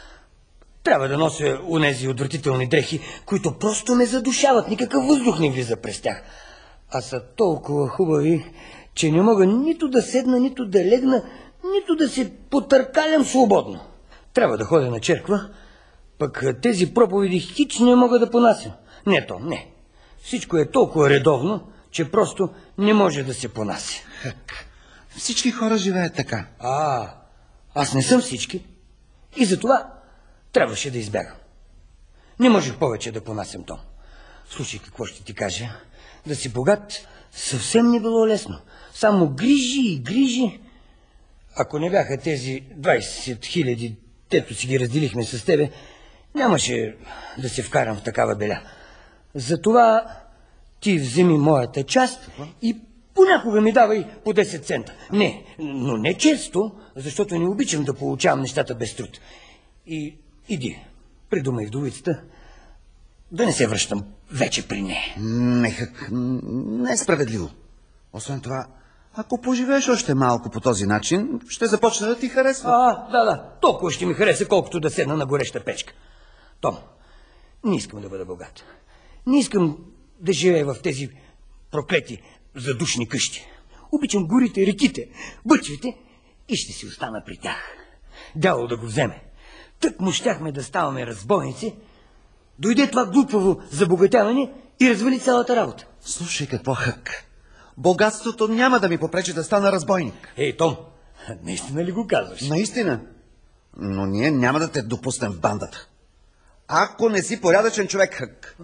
Трябва да нося онези отвратителни дрехи, които просто ме задушават, никакъв въздух не влиза през тях. А са толкова хубави, че не мога нито да седна, нито да легна, нито да се потъркалям свободно. Трябва да ходя на черква, пък тези проповеди хич не мога да понасям. Не, Том, не. Всичко е толкова редовно, че просто не може да се понася. Всички хора живеят така. Аз не съм всички и затова трябваше да избягам. Не можех повече да понасям, Том. Слушай, какво ще ти кажа. Да си богат съвсем не било лесно. Само грижи и грижи. Ако не бяха тези 20 000, дето си ги разделихме с тебе, нямаше да се вкарам в такава беля. Затова ти вземи моята част и понякога ми давай по 10 цента. Не, но не често, защото не обичам да получавам нещата без труд. И иди, придумай вдовицата да не се връщам вече при нея. Не е справедливо. Освен това, ако поживееш още малко по този начин, ще започне да ти харесва. Да, толкова ще ми хареса, колкото да седна на гореща печка. Том, не искам да бъда богат. Не искам да живея в тези проклети задушни къщи. Обичам горите, реките, бъчвите и ще си остана при тях. Дявол да го вземе. Тък му щяхме да ставаме разбойници. Дойде това глупаво забогатяване и развали цялата работа. Слушай какво, Хък. Богатството няма да ми попречи да стана разбойник. Ей, Том, наистина ли го казваш? Наистина. Но ние няма да те допуснем в бандата. Ако не си порядъчен човек, Хък.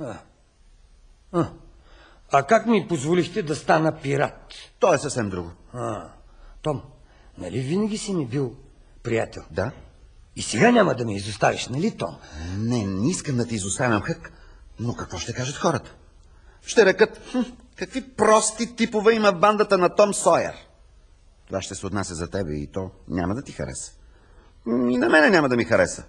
А как ми позволихте да стана пират? То е съвсем друго. Том, нали винаги си ми бил приятел? Да. И сега няма да ме изоставиш, нали, Том? Не искам да те изоставям, Хък, но какво ще кажат хората? Ще рекат, какви прости типове има в бандата на Том Сойер. Това ще се отнася за тебе и то няма да ти хареса. И на мене няма да ми хареса.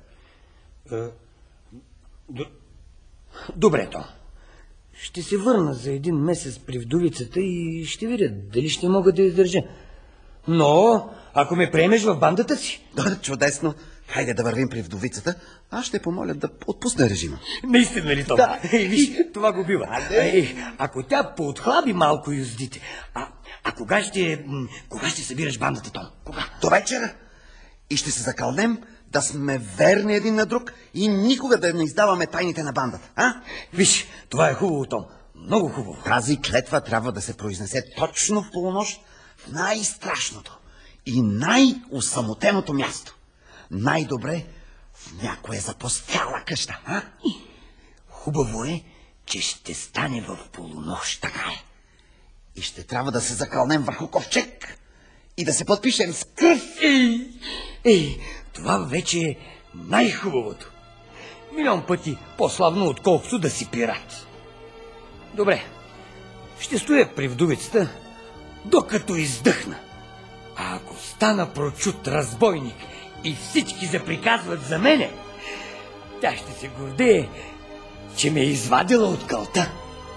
Добре, Том. Ще се върна за 1 месец при вдовицата и ще видя дали ще мога да издържа. Но, ако ме приемеш в бандата си... Чудесно. Хайде да вървим при вдовицата. Аз ще помоля да отпусне режима. Наистина ли, Том? Да. Виж, това го бива. Ако тя поотхлаби малко юздите... А кога ще събираш бандата, Том? Кога? До вечера. И ще се закълнем да сме верни един на друг и никога да не издаваме тайните на бандата. А? Виж, това е хубаво, Том. Много хубаво. Тази клетва трябва да се произнесе точно в полунощ в най-страшното и най-усамотеното място. Най-добре в някоя запустяла къща. А? Хубаво е, че ще стане в полунощ. Така е. И ще трябва да се закълнем върху ковчег и да се подпишем с кръв. Това вече е най-хубавото. 1,000,000 пъти по-славно, отколкото да си пират. Добре, ще стоя при вдовицата, докато издъхна. А ако стана прочут разбойник и всички заприказват за мене, тя ще се гордее, че ме е извадила от кълта.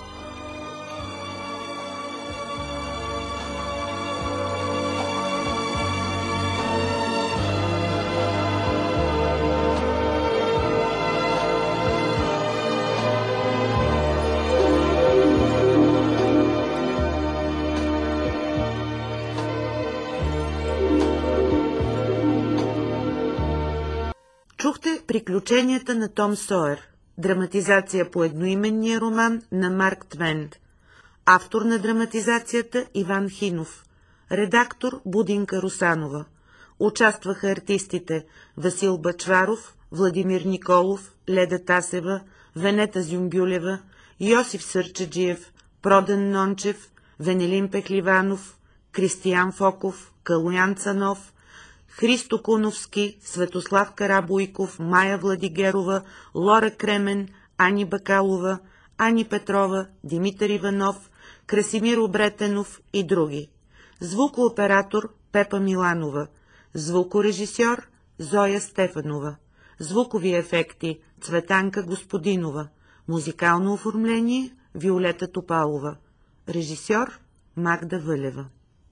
Чухте приключенията на Том Сойер, драматизация по едноименния роман на Марк Твен. Автор на драматизацията Иван Хинов, редактор Будинка Русанова. Участваха артистите Васил Бъчваров, Владимир Николов, Леда Тасева, Венета Зюмбюлева, Йосиф Сърчеджиев, Проден Нончев, Венелин Пехливанов, Кристиян Фоков, Калоян Цанов, Христо Куновски, Светослав Карабойков, Майя Владигерова, Лора Кремен, Ани Бакалова, Ани Петрова, Димитър Иванов, Красимир Обретенов и други. Звукооператор Пепа Миланова. Звукорежисьор Зоя Стефанова. Звукови ефекти Цветанка Господинова. Музикално оформление Виолета Топалова. Режисьор Магда Вълева.